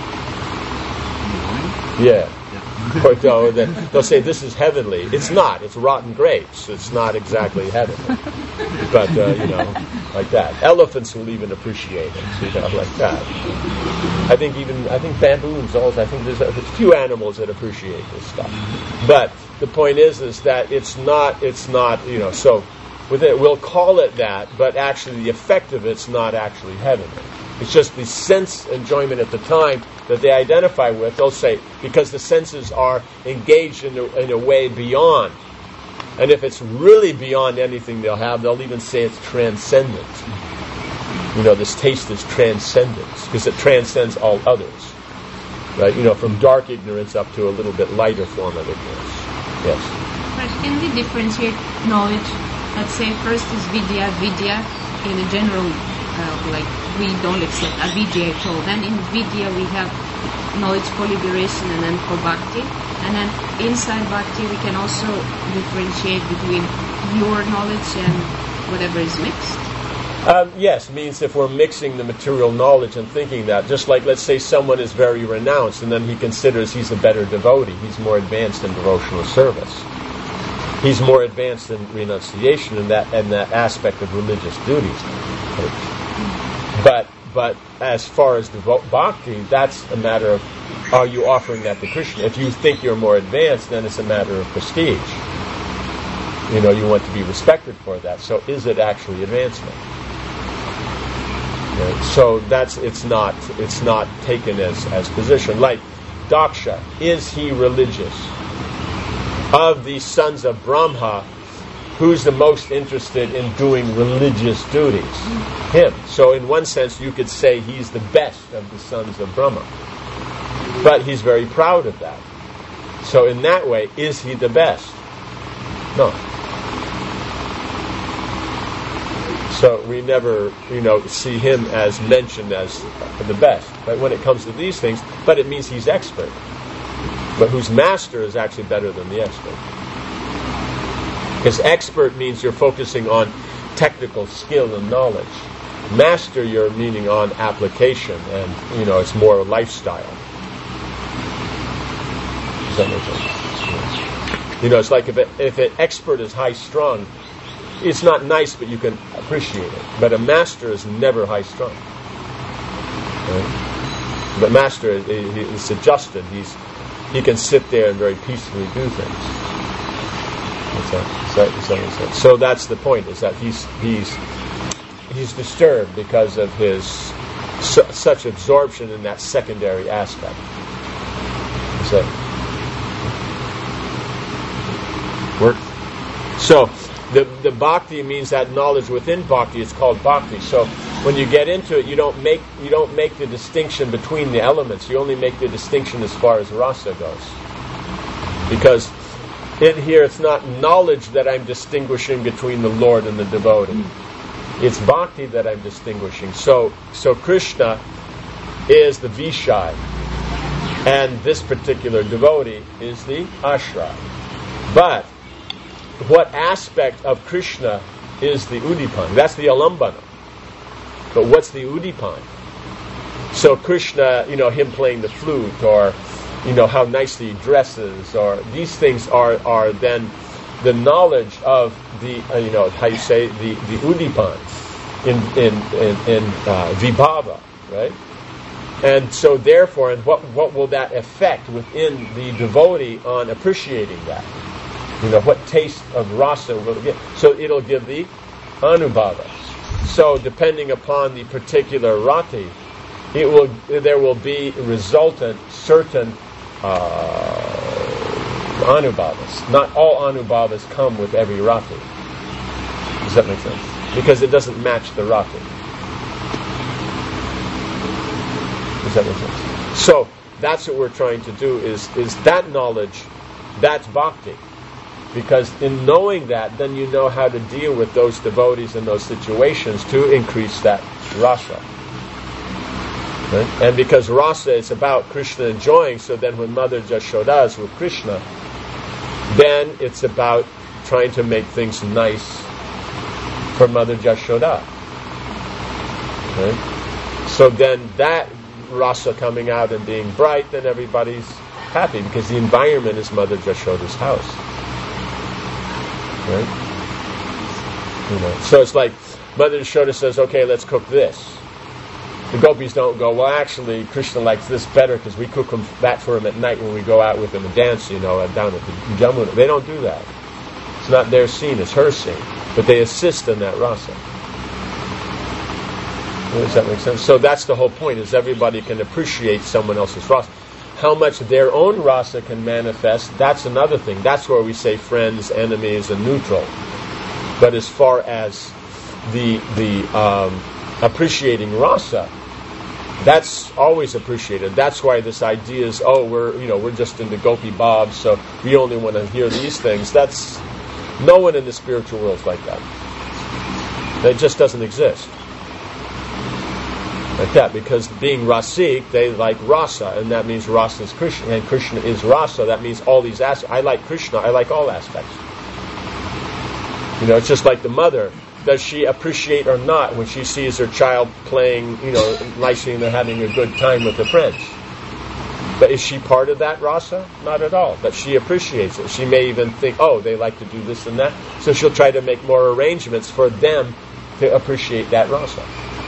Yeah, Bordeaux. Then they'll say this is heavenly. It's not. It's rotten grapes. It's not exactly heavenly. But uh, you know, like that. Elephants will even appreciate it. You know, like that. I think even I think baboons also. I think there's a, there's a few animals that appreciate this stuff. But the point is, is that it's not. It's not. You know, so. With it, we'll call it that, but actually the effect of it's not actually heavenly. It's just the sense enjoyment at the time that they identify with. They'll say, because the senses are engaged in a, in a way beyond. And if it's really beyond anything they'll have, they'll even say it's transcendent. You know, this taste is transcendence, because it transcends all others. Right? You know, from dark ignorance up to a little bit lighter form of ignorance. Yes? But can we differentiate knowledge? Let's say first is vidya, vidya in a general, uh, like we don't accept avidya at all. Then in vidya we have knowledge for liberation and then for bhakti. And then inside bhakti we can also differentiate between your knowledge and whatever is mixed. Um, yes, means if we're mixing the material knowledge and thinking that, just like let's say someone is very renounced and then he considers he's a better devotee, he's more advanced in devotional service. He's more advanced in renunciation and that and that aspect of religious duties. But but as far as devo- bhakti, that's a matter of, are you offering that to Krishna? If you think you're more advanced, then it's a matter of prestige. You know, you want to be respected for that. So is it actually advancement? Right? So that's it's not it's not taken as, as position. Like Daksha, is he religious? Of the sons of Brahma, who's the most interested in doing religious duties? Him. So in one sense you could say he's the best of the sons of Brahma. But he's very proud of that. So in that way, is he the best? No. So we never, you know, see him as mentioned as the best. But when it comes to these things, but it means he's expert. But whose master is actually better than the expert. Because expert means you're focusing on technical skill and knowledge. Master, you're meaning on application, and, you know, it's more lifestyle. Does that make sense? You know, it's like if, it, if an expert is high-strung, it's not nice, but you can appreciate it. But a master is never high-strung. Right? But master is, is adjusted. He's He can sit there and very peacefully do things. What's that? Is that, is that, is that? So that's the point, is that he's he's he's disturbed because of his su- such absorption in that secondary aspect. Is that work? So the the bhakti means that knowledge within bhakti. It's called bhakti. So when you get into it, you don't make you don't make the distinction between the elements. You only make the distinction as far as rasa goes. Because in here, it's not knowledge that I'm distinguishing between the Lord and the devotee. It's bhakti that I'm distinguishing. So, so Krishna is the Vishai, and this particular devotee is the Ashray. But what aspect of Krishna is the Udipan? That's the Alambana. But what's the Udipan? So Krishna, you know, him playing the flute, or you know, how nicely he dresses, or these things are, are then the knowledge of the, uh, you know, how you say, the, the udipans in, in, in, in uh, vibhava, right? And so therefore, and what, what will that affect within the devotee on appreciating that? You know, what taste of rasa will it give? So it'll give the anubhava. So depending upon the particular rati, it will, there will be resultant certain uh, anubhavas. Not all anubhavas come with every rati. Does that make sense? Because it doesn't match the rati. Does that make sense? So that's what we're trying to do, is, is that knowledge, that's bhakti. Because in knowing that, then you know how to deal with those devotees in those situations to increase that rasa. Right? And because rasa is about Krishna enjoying, so then when Mother Jashoda is with Krishna, then it's about trying to make things nice for Mother Jashoda. Right? So then that rasa coming out and being bright, then everybody's happy because the environment is Mother Jashoda's house. Right? You know, so it's like Mother Yashoda says, "Okay, let's cook this." The gopis don't go, "Well, actually, Krishna likes this better because we cook him, that for him at night when we go out with him and dance, you know, down at the Jamuna." They don't do that. It's not their scene; it's her scene. But they assist in that rasa. Does that make sense? So that's the whole point: is everybody can appreciate someone else's rasa. How much their own rasa can manifest, that's another thing. That's where we say friends, enemies, and neutral. But as far as the the um, appreciating rasa, that's always appreciated. That's why this idea is, oh, we're you know we're just into gopi bobs, so we only want to hear these things. That's no one in the spiritual world is like that. That just doesn't exist. Like that, because being rasik, they like rasa, and that means rasa is Krishna, and Krishna is rasa. That means all these aspects. I like Krishna. I like all aspects. You know, it's just like the mother. Does she appreciate or not when she sees her child playing, you know, nicely and they're having a good time with her friends? But is she part of that rasa? Not at all. But she appreciates it. She may even think, oh, they like to do this and that. So she'll try to make more arrangements for them to appreciate that rasa.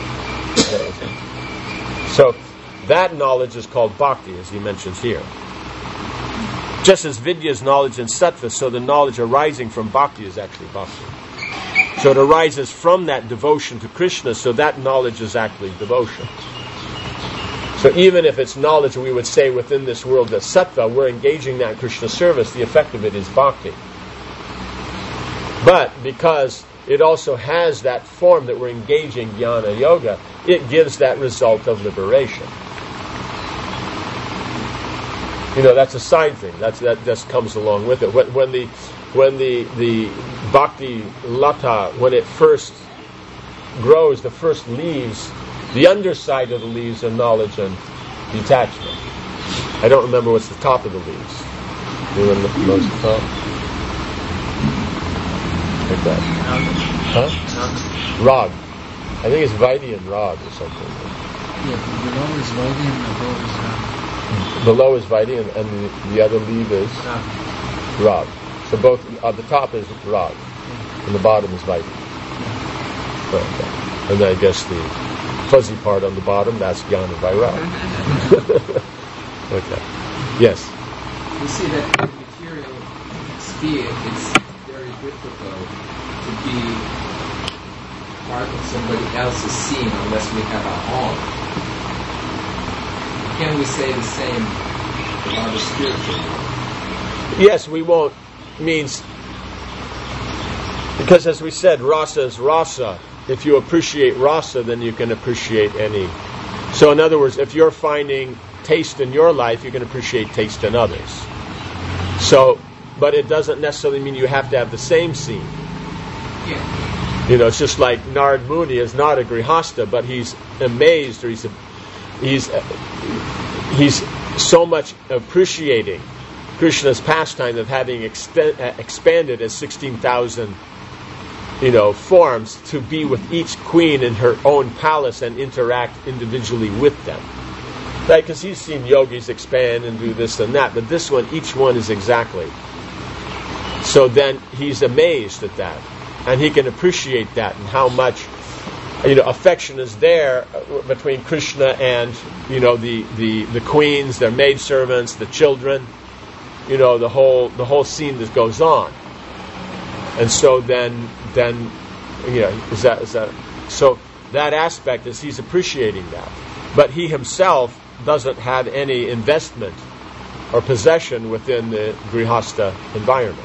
So that knowledge is called bhakti, as he mentions here. Just as vidya is knowledge in sattva, so the knowledge arising from bhakti is actually bhakti. So it arises from that devotion to Krishna, so that knowledge is actually devotion. So even if it's knowledge, we would say within this world that sattva, we're engaging that Krishna service, the effect of it is bhakti. But because it also has that form that we're engaging jnana yoga, it gives that result of liberation. You know, that's a side thing. That's that just comes along with it. When, when the when the the bhakti lata, when it first grows, the first leaves, the underside of the leaves are knowledge and detachment. I don't remember what's the top of the leaves. Anyone knows the top? Like that. Huh? Rag. I think it's Vaidhi and Rag or something. Yeah, below is Vaidhi and above is Rag. Below is Vaidhi and, and the, the other leaf is Rag. Rag. So both, at the top is Rag, Yeah. and the bottom is Vaidhi. Okay. And then I guess the fuzzy part on the bottom, that's Jnana by Rag. Okay. Yes? You see that in the material sphere, it's very difficult to be part of somebody else's scene unless we have our own. Can we say the same about the spiritual world? Yes, we won't. Means, because as we said, rasa is rasa. If you appreciate rasa, then you can appreciate any. So in other words, if you're finding taste in your life, you can appreciate taste in others. So, but it doesn't necessarily mean you have to have the same scene. Yeah. You know, it's just like Narad Muni is not a grihasta, but he's amazed, or he's he's he's so much appreciating Krishna's pastime of having extend, uh, expanded as sixteen thousand, you know, forms to be with each queen in her own palace and interact individually with them. Right? Because he's seen yogis expand and do this and that, but this one, each one is exactly. So then he's amazed at that, and he can appreciate that and how much, you know, affection is there between Krishna and, you know, the, the, the queens, their maidservants, the children, you know, the whole the whole scene that goes on. And so then then you know, is that is that so that aspect is he's appreciating that. But he himself doesn't have any investment or possession within the grihastha environment.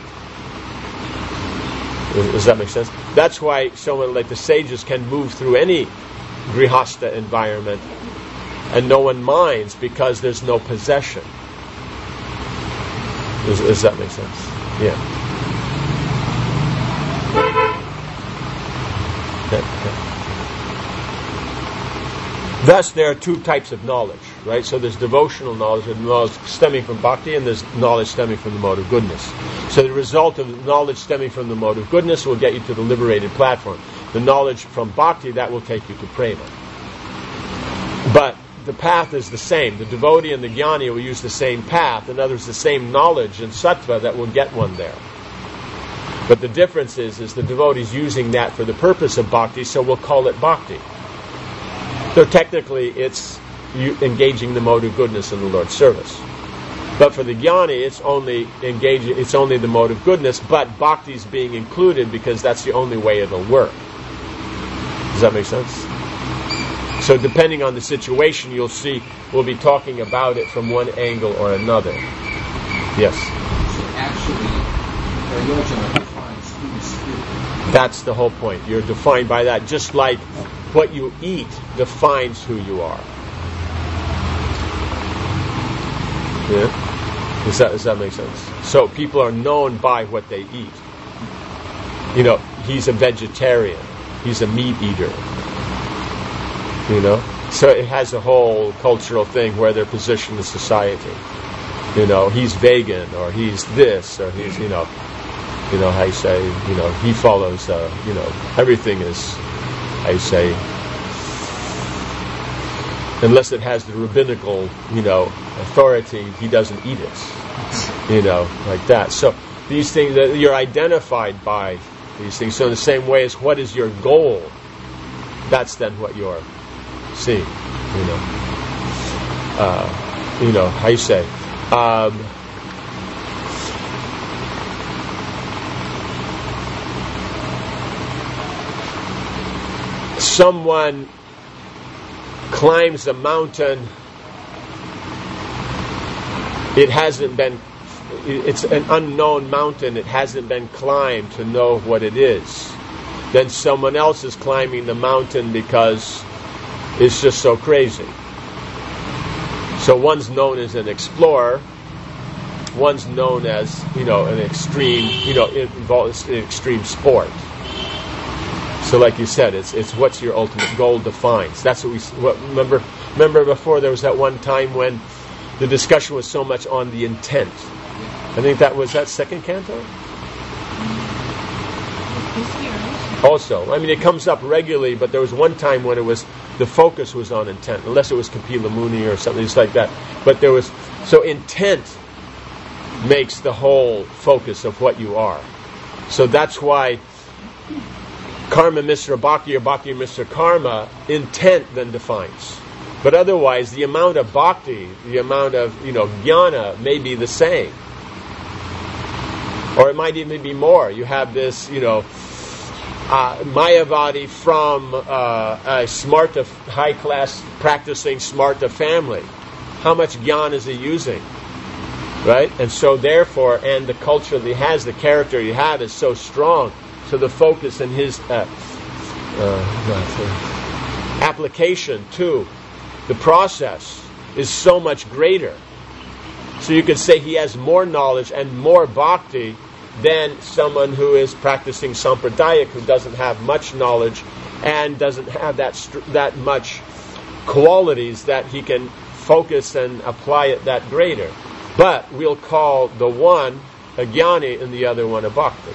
Does that make sense? That's why someone like the sages can move through any grihastha environment and no one minds, because there's no possession. Does, does that make sense? Yeah. Okay, okay. Thus, there are two types of knowledge, right? So there's devotional knowledge, and knowledge stemming from bhakti, and there's knowledge stemming from the mode of goodness. So the result of knowledge stemming from the mode of goodness will get you to the liberated platform. The knowledge from bhakti, that will take you to prema. But the path is the same. The devotee and the jnani will use the same path. In other words, the same knowledge and sattva that will get one there. But the difference is, is the devotee is using that for the purpose of bhakti, so we'll call it bhakti. So technically, it's you engaging the mode of goodness in the Lord's service. But for the jnani, it's only engaging. It's only the mode of goodness, but bhakti is being included because that's the only way it'll work. Does that make sense? So depending on the situation, you'll see we'll be talking about it from one angle or another. Yes. So actually, Prayojana defines who is who. That's the whole point. You're defined by that, just like what you eat defines who you are. Yeah? Does that, does that make sense? So people are known by what they eat. You know, he's a vegetarian. He's a meat eater. You know? So it has a whole cultural thing where they're positioned in society. You know, he's vegan, or he's this, or he's, you know, you know, how you say, you know, he follows, uh, you know, everything is, I say, unless it has the rabbinical, you know, authority, he doesn't eat it, you know, like that. So these things, that you're identified by these things. So in the same way as what is your goal, that's then what you're seeing, you know. Uh, you know, how you say, um, someone climbs a mountain, it hasn't been, it's an unknown mountain, it hasn't been climbed to know what it is. Then someone else is climbing the mountain because it's just so crazy. So one's known as an explorer, one's known as, you know, an extreme, you know, involves an extreme sport. So, like you said, it's it's what's your ultimate goal defines. That's what we what, remember. Remember before there was that one time when the discussion was so much on the intent. I think that was that second canto. Also, I mean, it comes up regularly, but there was one time when it was the focus was on intent, unless it was Kapila Muni or something just like that. But there was so intent makes the whole focus of what you are. So that's why Karma Misra Bhakti or Bhakti Misra Karma, intent then defines. But otherwise, the amount of bhakti, the amount of, you know, jnana may be the same. Or it might even be more. You have this, you know, uh, Mayavadi from uh, a smarta, high-class practicing smarta family. How much jnana is he using? Right? And so therefore, and the culture that he has, the character he has is so strong. So the focus in his uh, uh, application to the process is so much greater. So you could say he has more knowledge and more bhakti than someone who is practicing sampradayak, who doesn't have much knowledge and doesn't have that st- that much qualities that he can focus and apply it that greater. But we'll call the one a jnani and the other one a bhakti.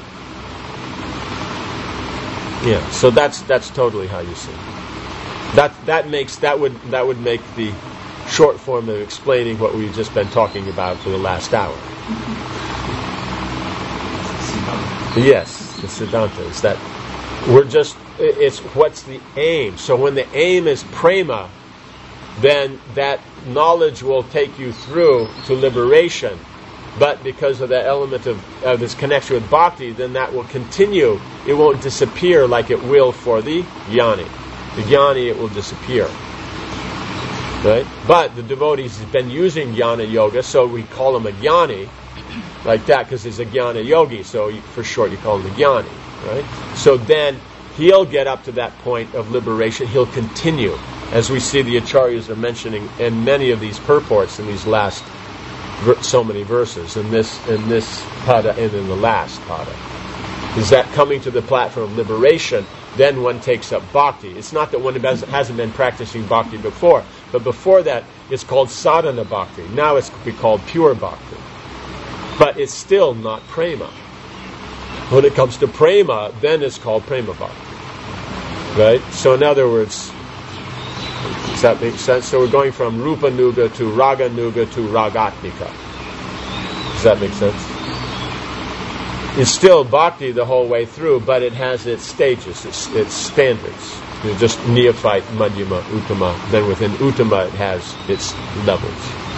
Yeah, so that's that's totally how you see it. That that makes that would that would make the short form of explaining what we've just been talking about for the last hour. Yes, the Siddhanta is that we're just, it's what's the aim. So when the aim is prema, then that knowledge will take you through to liberation. But because of that element of, of its connection with bhakti, then that will continue. It won't disappear like it will for the jnani. The jnani, it will disappear. Right? But the devotees have been using jnana yoga, so we call him a jnani, like that, because he's a jnana yogi, so you, for short you call him a jnani. Right? So then he'll get up to that point of liberation. He'll continue, as we see the acharyas are mentioning in many of these purports in these last ver- so many verses, in this in this pada and in the last pada. Is that coming to the platform of liberation, then one takes up bhakti. It's not that one hasn't been practicing bhakti before, but before that it's called sadhana bhakti. Now it's be called pure bhakti. But it's still not prema. When it comes to prema, then it's called prema bhakti. Right? So in other words, does that make sense? So we're going from rupa nuga to raga nuga to ragatmika. Does that make sense? It's still bhakti the whole way through, but it has its stages, its, its standards. It's just neophyte, madhyama, uttama. Then within uttama it has its levels.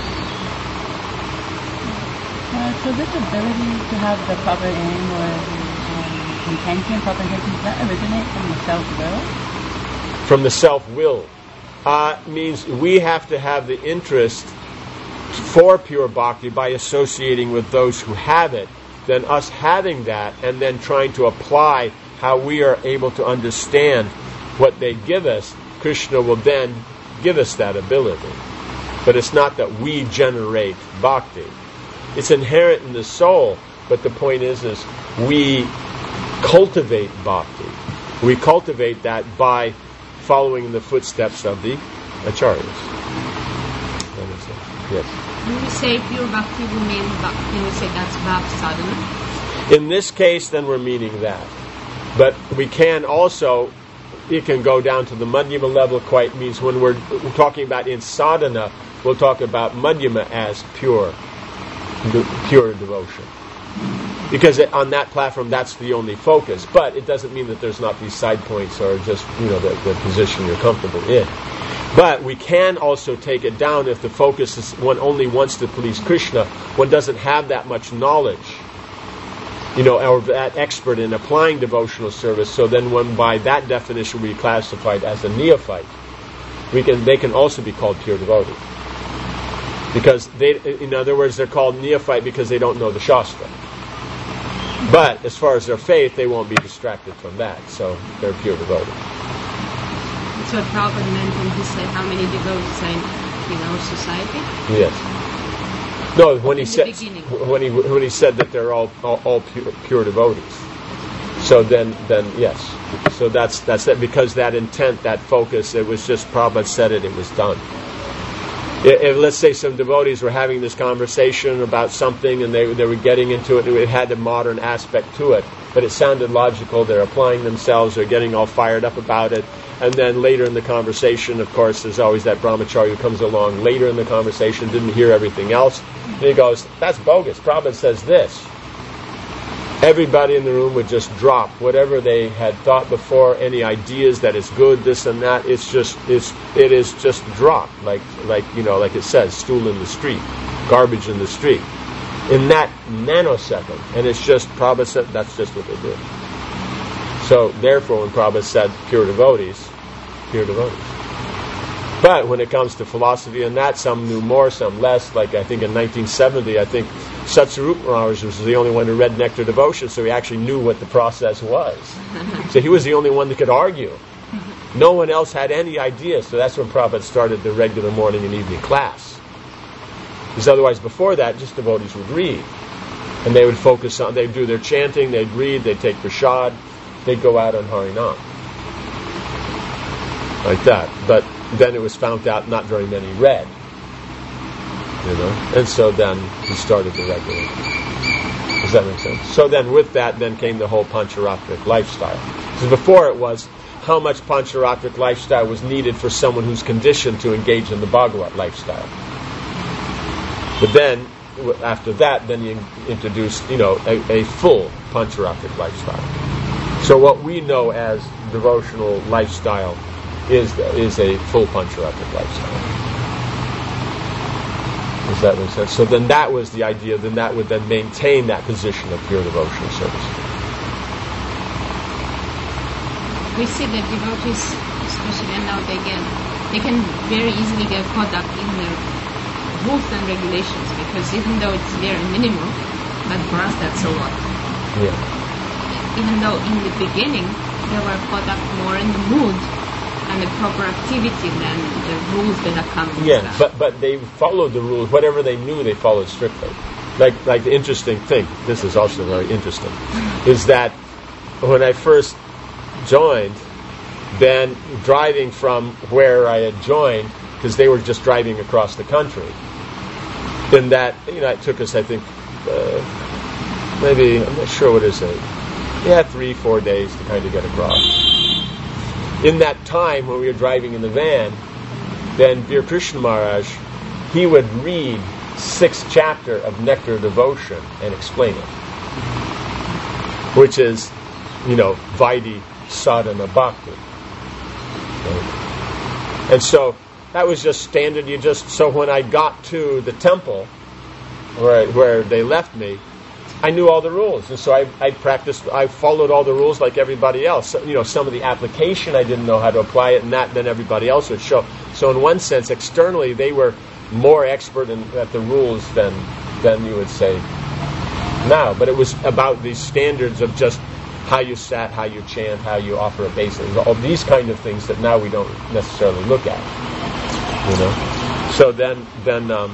Uh, so this ability to have the proper aim or um, intention, proper intention, does that originate from the self-will? From the self-will. Uh, means we have to have the interest for pure bhakti by associating with those who have it. Then us having that and then trying to apply how we are able to understand what they give us, Krishna will then give us that ability. But it's not that we generate bhakti. It's inherent in the soul, but the point is, is we cultivate bhakti. We cultivate that by following in the footsteps of the acharyas. Yes. When we say pure bhakti, we mean bhakti, we say that's bhakti sadhana? In this case, then we're meaning that. But we can also, it can go down to the madhyama level. Quite means when we're, we're talking about in sadhana, we'll talk about madhyama as pure, pure devotion. Because it, on that platform, that's the only focus. But it doesn't mean that there's not these side points or just, you know, the, the position you're comfortable in. But we can also take it down if the focus is one only wants to please Krishna. One doesn't have that much knowledge, you know, or that expert in applying devotional service. So then one, by that definition, will be classified as a neophyte. We can, they can also be called pure devotee. Because they, in other words, they're called neophyte because they don't know the Shastra. But as far as their faith, they won't be distracted from that. So they're pure devotee. That's what Prabhupada meant when he said how many devotees are in our society. Yes. No, when he said when he when he said that they're all all, all pure, pure devotees. So then then yes. So that's that's it, because that intent, that focus, it was just Prabhupada said it, it was done. If, let's say some devotees were having this conversation about something and they they were getting into it, it had a modern aspect to it, but it sounded logical, they're applying themselves, they're getting all fired up about it, and then later in the conversation, of course, there's always that brahmachari who comes along later in the conversation, didn't hear everything else, and he goes, that's bogus, Prabhupada says this. Everybody in the room would just drop whatever they had thought before, any ideas that it's good, this and that. It's just, it's, it is just dropped, like, like you know, like it says, stool in the street, garbage in the street, in that nanosecond. And it's just Prabhupada said that's just what they did. So therefore, when Prabhupada said pure devotees, pure devotees. But when it comes to philosophy and that, some knew more, some less. Like I think in nineteen seventy, I think Satsarup Maharaj was the only one who read Nectar Devotion, so he actually knew what the process was. So he was the only one that could argue. No one else had any idea, so that's when Prabhupada started the regular morning and evening class. Because otherwise, before that, just devotees would read. And they would focus on, they'd do their chanting, they'd read, they'd take prasad, they'd go out on Harinam. Like that. But then it was found out not very many read. You know, and so then he started the regular. Does that make sense? So then with that then came the whole Pancharatric lifestyle. Because before it was, how much Pancharatric lifestyle was needed for someone who's conditioned to engage in the Bhagavat lifestyle. But then, after that, then you introduce, you know, a, a full Pancharatric lifestyle. So what we know as devotional lifestyle is is a full Pancharatric lifestyle. Does that make sense? So then that was the idea, then that would then maintain that position of pure devotional service. We see that devotees, especially now they get, they can very easily get caught up in the rules and regulations, because even though it's very minimal, but for us that's a lot. Yeah. Even though in the beginning they were caught up more in the mood and the proper activity than the rules that are coming. Yeah, but but they followed the rules. Whatever they knew, they followed strictly. Like like the interesting thing, this is also very interesting, is that when I first joined, then driving from where I had joined, because they were just driving across the country, then that, you know, it took us, I think, uh, maybe, I'm not sure what it is, yeah, three, four days to kind of get across. In that time, when we were driving in the van, then Veer Krishna Maharaj, he would read sixth chapter of Nectar Devotion and explain it, which is, you know, Vaidhi Sadhana Bhakti. Right? And so that was just standard. You just so when I got to the temple where where they left me, I knew all the rules, and so I, I practiced. I followed all the rules like everybody else. So, you know, some of the application I didn't know how to apply it, and that then everybody else would show. So in one sense, externally, they were more expert in, at the rules than than you would say now. But it was about these standards of just how you sat, how you chant, how you offer obeisance, all these kind of things that now we don't necessarily look at. You know, so then then um,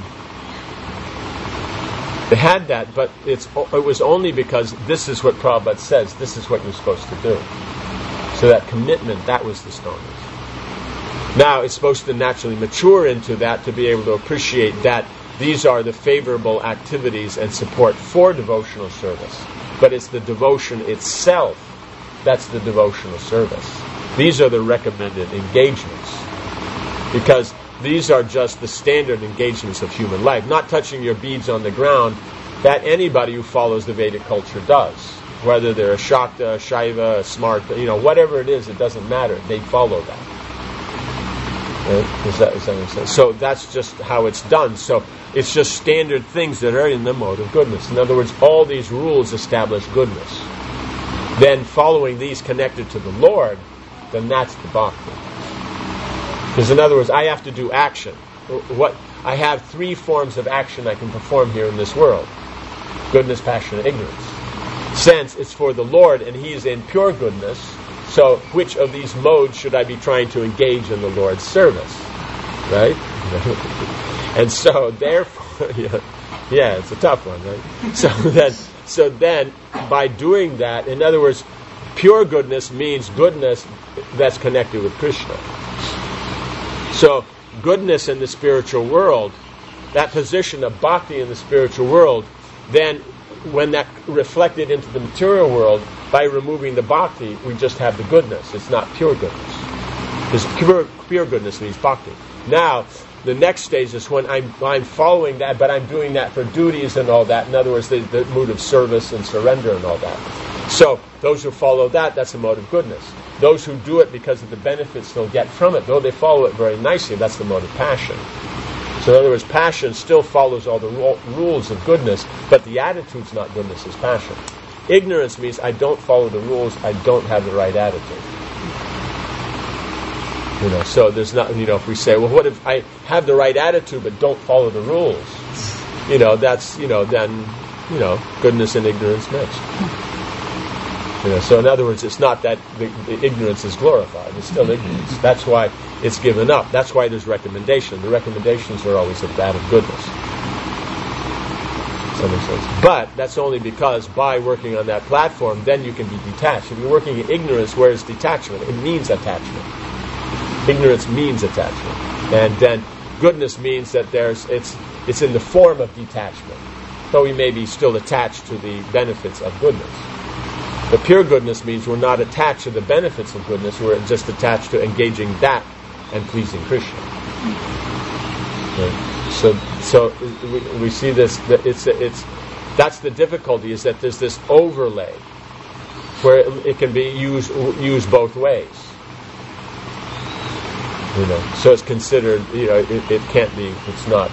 they had that, but it's it was only because this is what Prabhupada says. This is what you're supposed to do. So that commitment, that was the strongest. Now it's supposed to naturally mature into that to be able to appreciate that these are the favorable activities and support for devotional service. But it's the devotion itself that's the devotional service. These are the recommended engagements. Because these are just the standard engagements of human life. Not touching your beads on the ground, that anybody who follows the Vedic culture does. Whether they're a Shakta, a Shaiva, a Smart, you know, whatever it is, it doesn't matter. They follow that. Right? Does that, does that make sense? So that's just how it's done. So it's just standard things that are in the mode of goodness. In other words, all these rules establish goodness. Then following these connected to the Lord, then that's the bhakti. Because in other words, I have to do action. What I have three forms of action I can perform here in this world: goodness, passion, and ignorance. Since it's for the Lord and He is in pure goodness, so which of these modes should I be trying to engage in the Lord's service? Right? And so therefore, yeah, yeah, it's a tough one, right? So then, so then, by doing that, in other words, pure goodness means goodness that's connected with Krishna. So, goodness in the spiritual world, that position of bhakti in the spiritual world, then when that reflected into the material world, by removing the bhakti, we just have the goodness. It's not pure goodness. Because pure, pure goodness means bhakti. Now, the next stage is when I'm, I'm following that, but I'm doing that for duties and all that. In other words, the, the mood of service and surrender and all that. So, those who follow that, that's a mode of goodness. Those who do it because of the benefits they'll get from it, though they follow it very nicely, that's the mode of passion. So in other words, passion still follows all the ru- rules of goodness, but the attitude's not goodness, it's passion. Ignorance means I don't follow the rules, I don't have the right attitude. You know, so there's not, you know, if we say, well, what if I have the right attitude but don't follow the rules? You know, that's, you know, then, you know, goodness and ignorance mixed. You know, so in other words, it's not that the, the ignorance is glorified. It's still ignorance. That's why it's given up. That's why there's recommendation. The recommendations are always of that of goodness. Does that make sense? But that's only because by working on that platform, then you can be detached. If you're working in ignorance, where is detachment? It means attachment. Ignorance means attachment. And then goodness means that there's it's it's in the form of detachment. Though we may be still attached to the benefits of goodness. But pure goodness means we're not attached to the benefits of goodness, we're just attached to engaging that and pleasing Krishna. Right? So, so we, we see this. That it's it's that's the difficulty, is that there's this overlay where it, it can be used used both ways. You know, so it's considered. You know, it, it can't be. It's not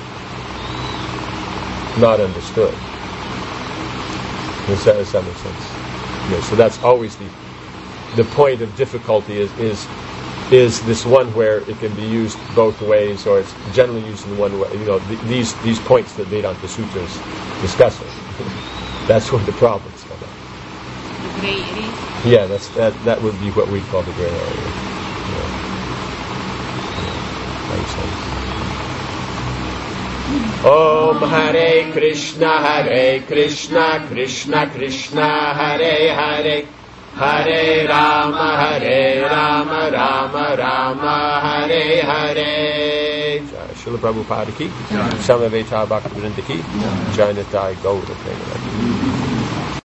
not understood. Does that, does that make sense? You know, so that's always the the point of difficulty is is. is this one where it can be used both ways, or it's generally used in one way. You know, th- these these points that Vedanta Sutras discussing. That's where the problems come up. The gray area? Yeah, that's that. That would be what we call the gray area. Yeah. Yeah. Makes sense. Om Hare Krishna, Hare Krishna, Krishna Krishna, Hare Hare. Hare Rama, Hare Rama, Rama Rama, Hare Hare. Srila Prabhupada ki, Samaveta Bhaktivinoda ki, Jai Nitai Gaura Premanandi.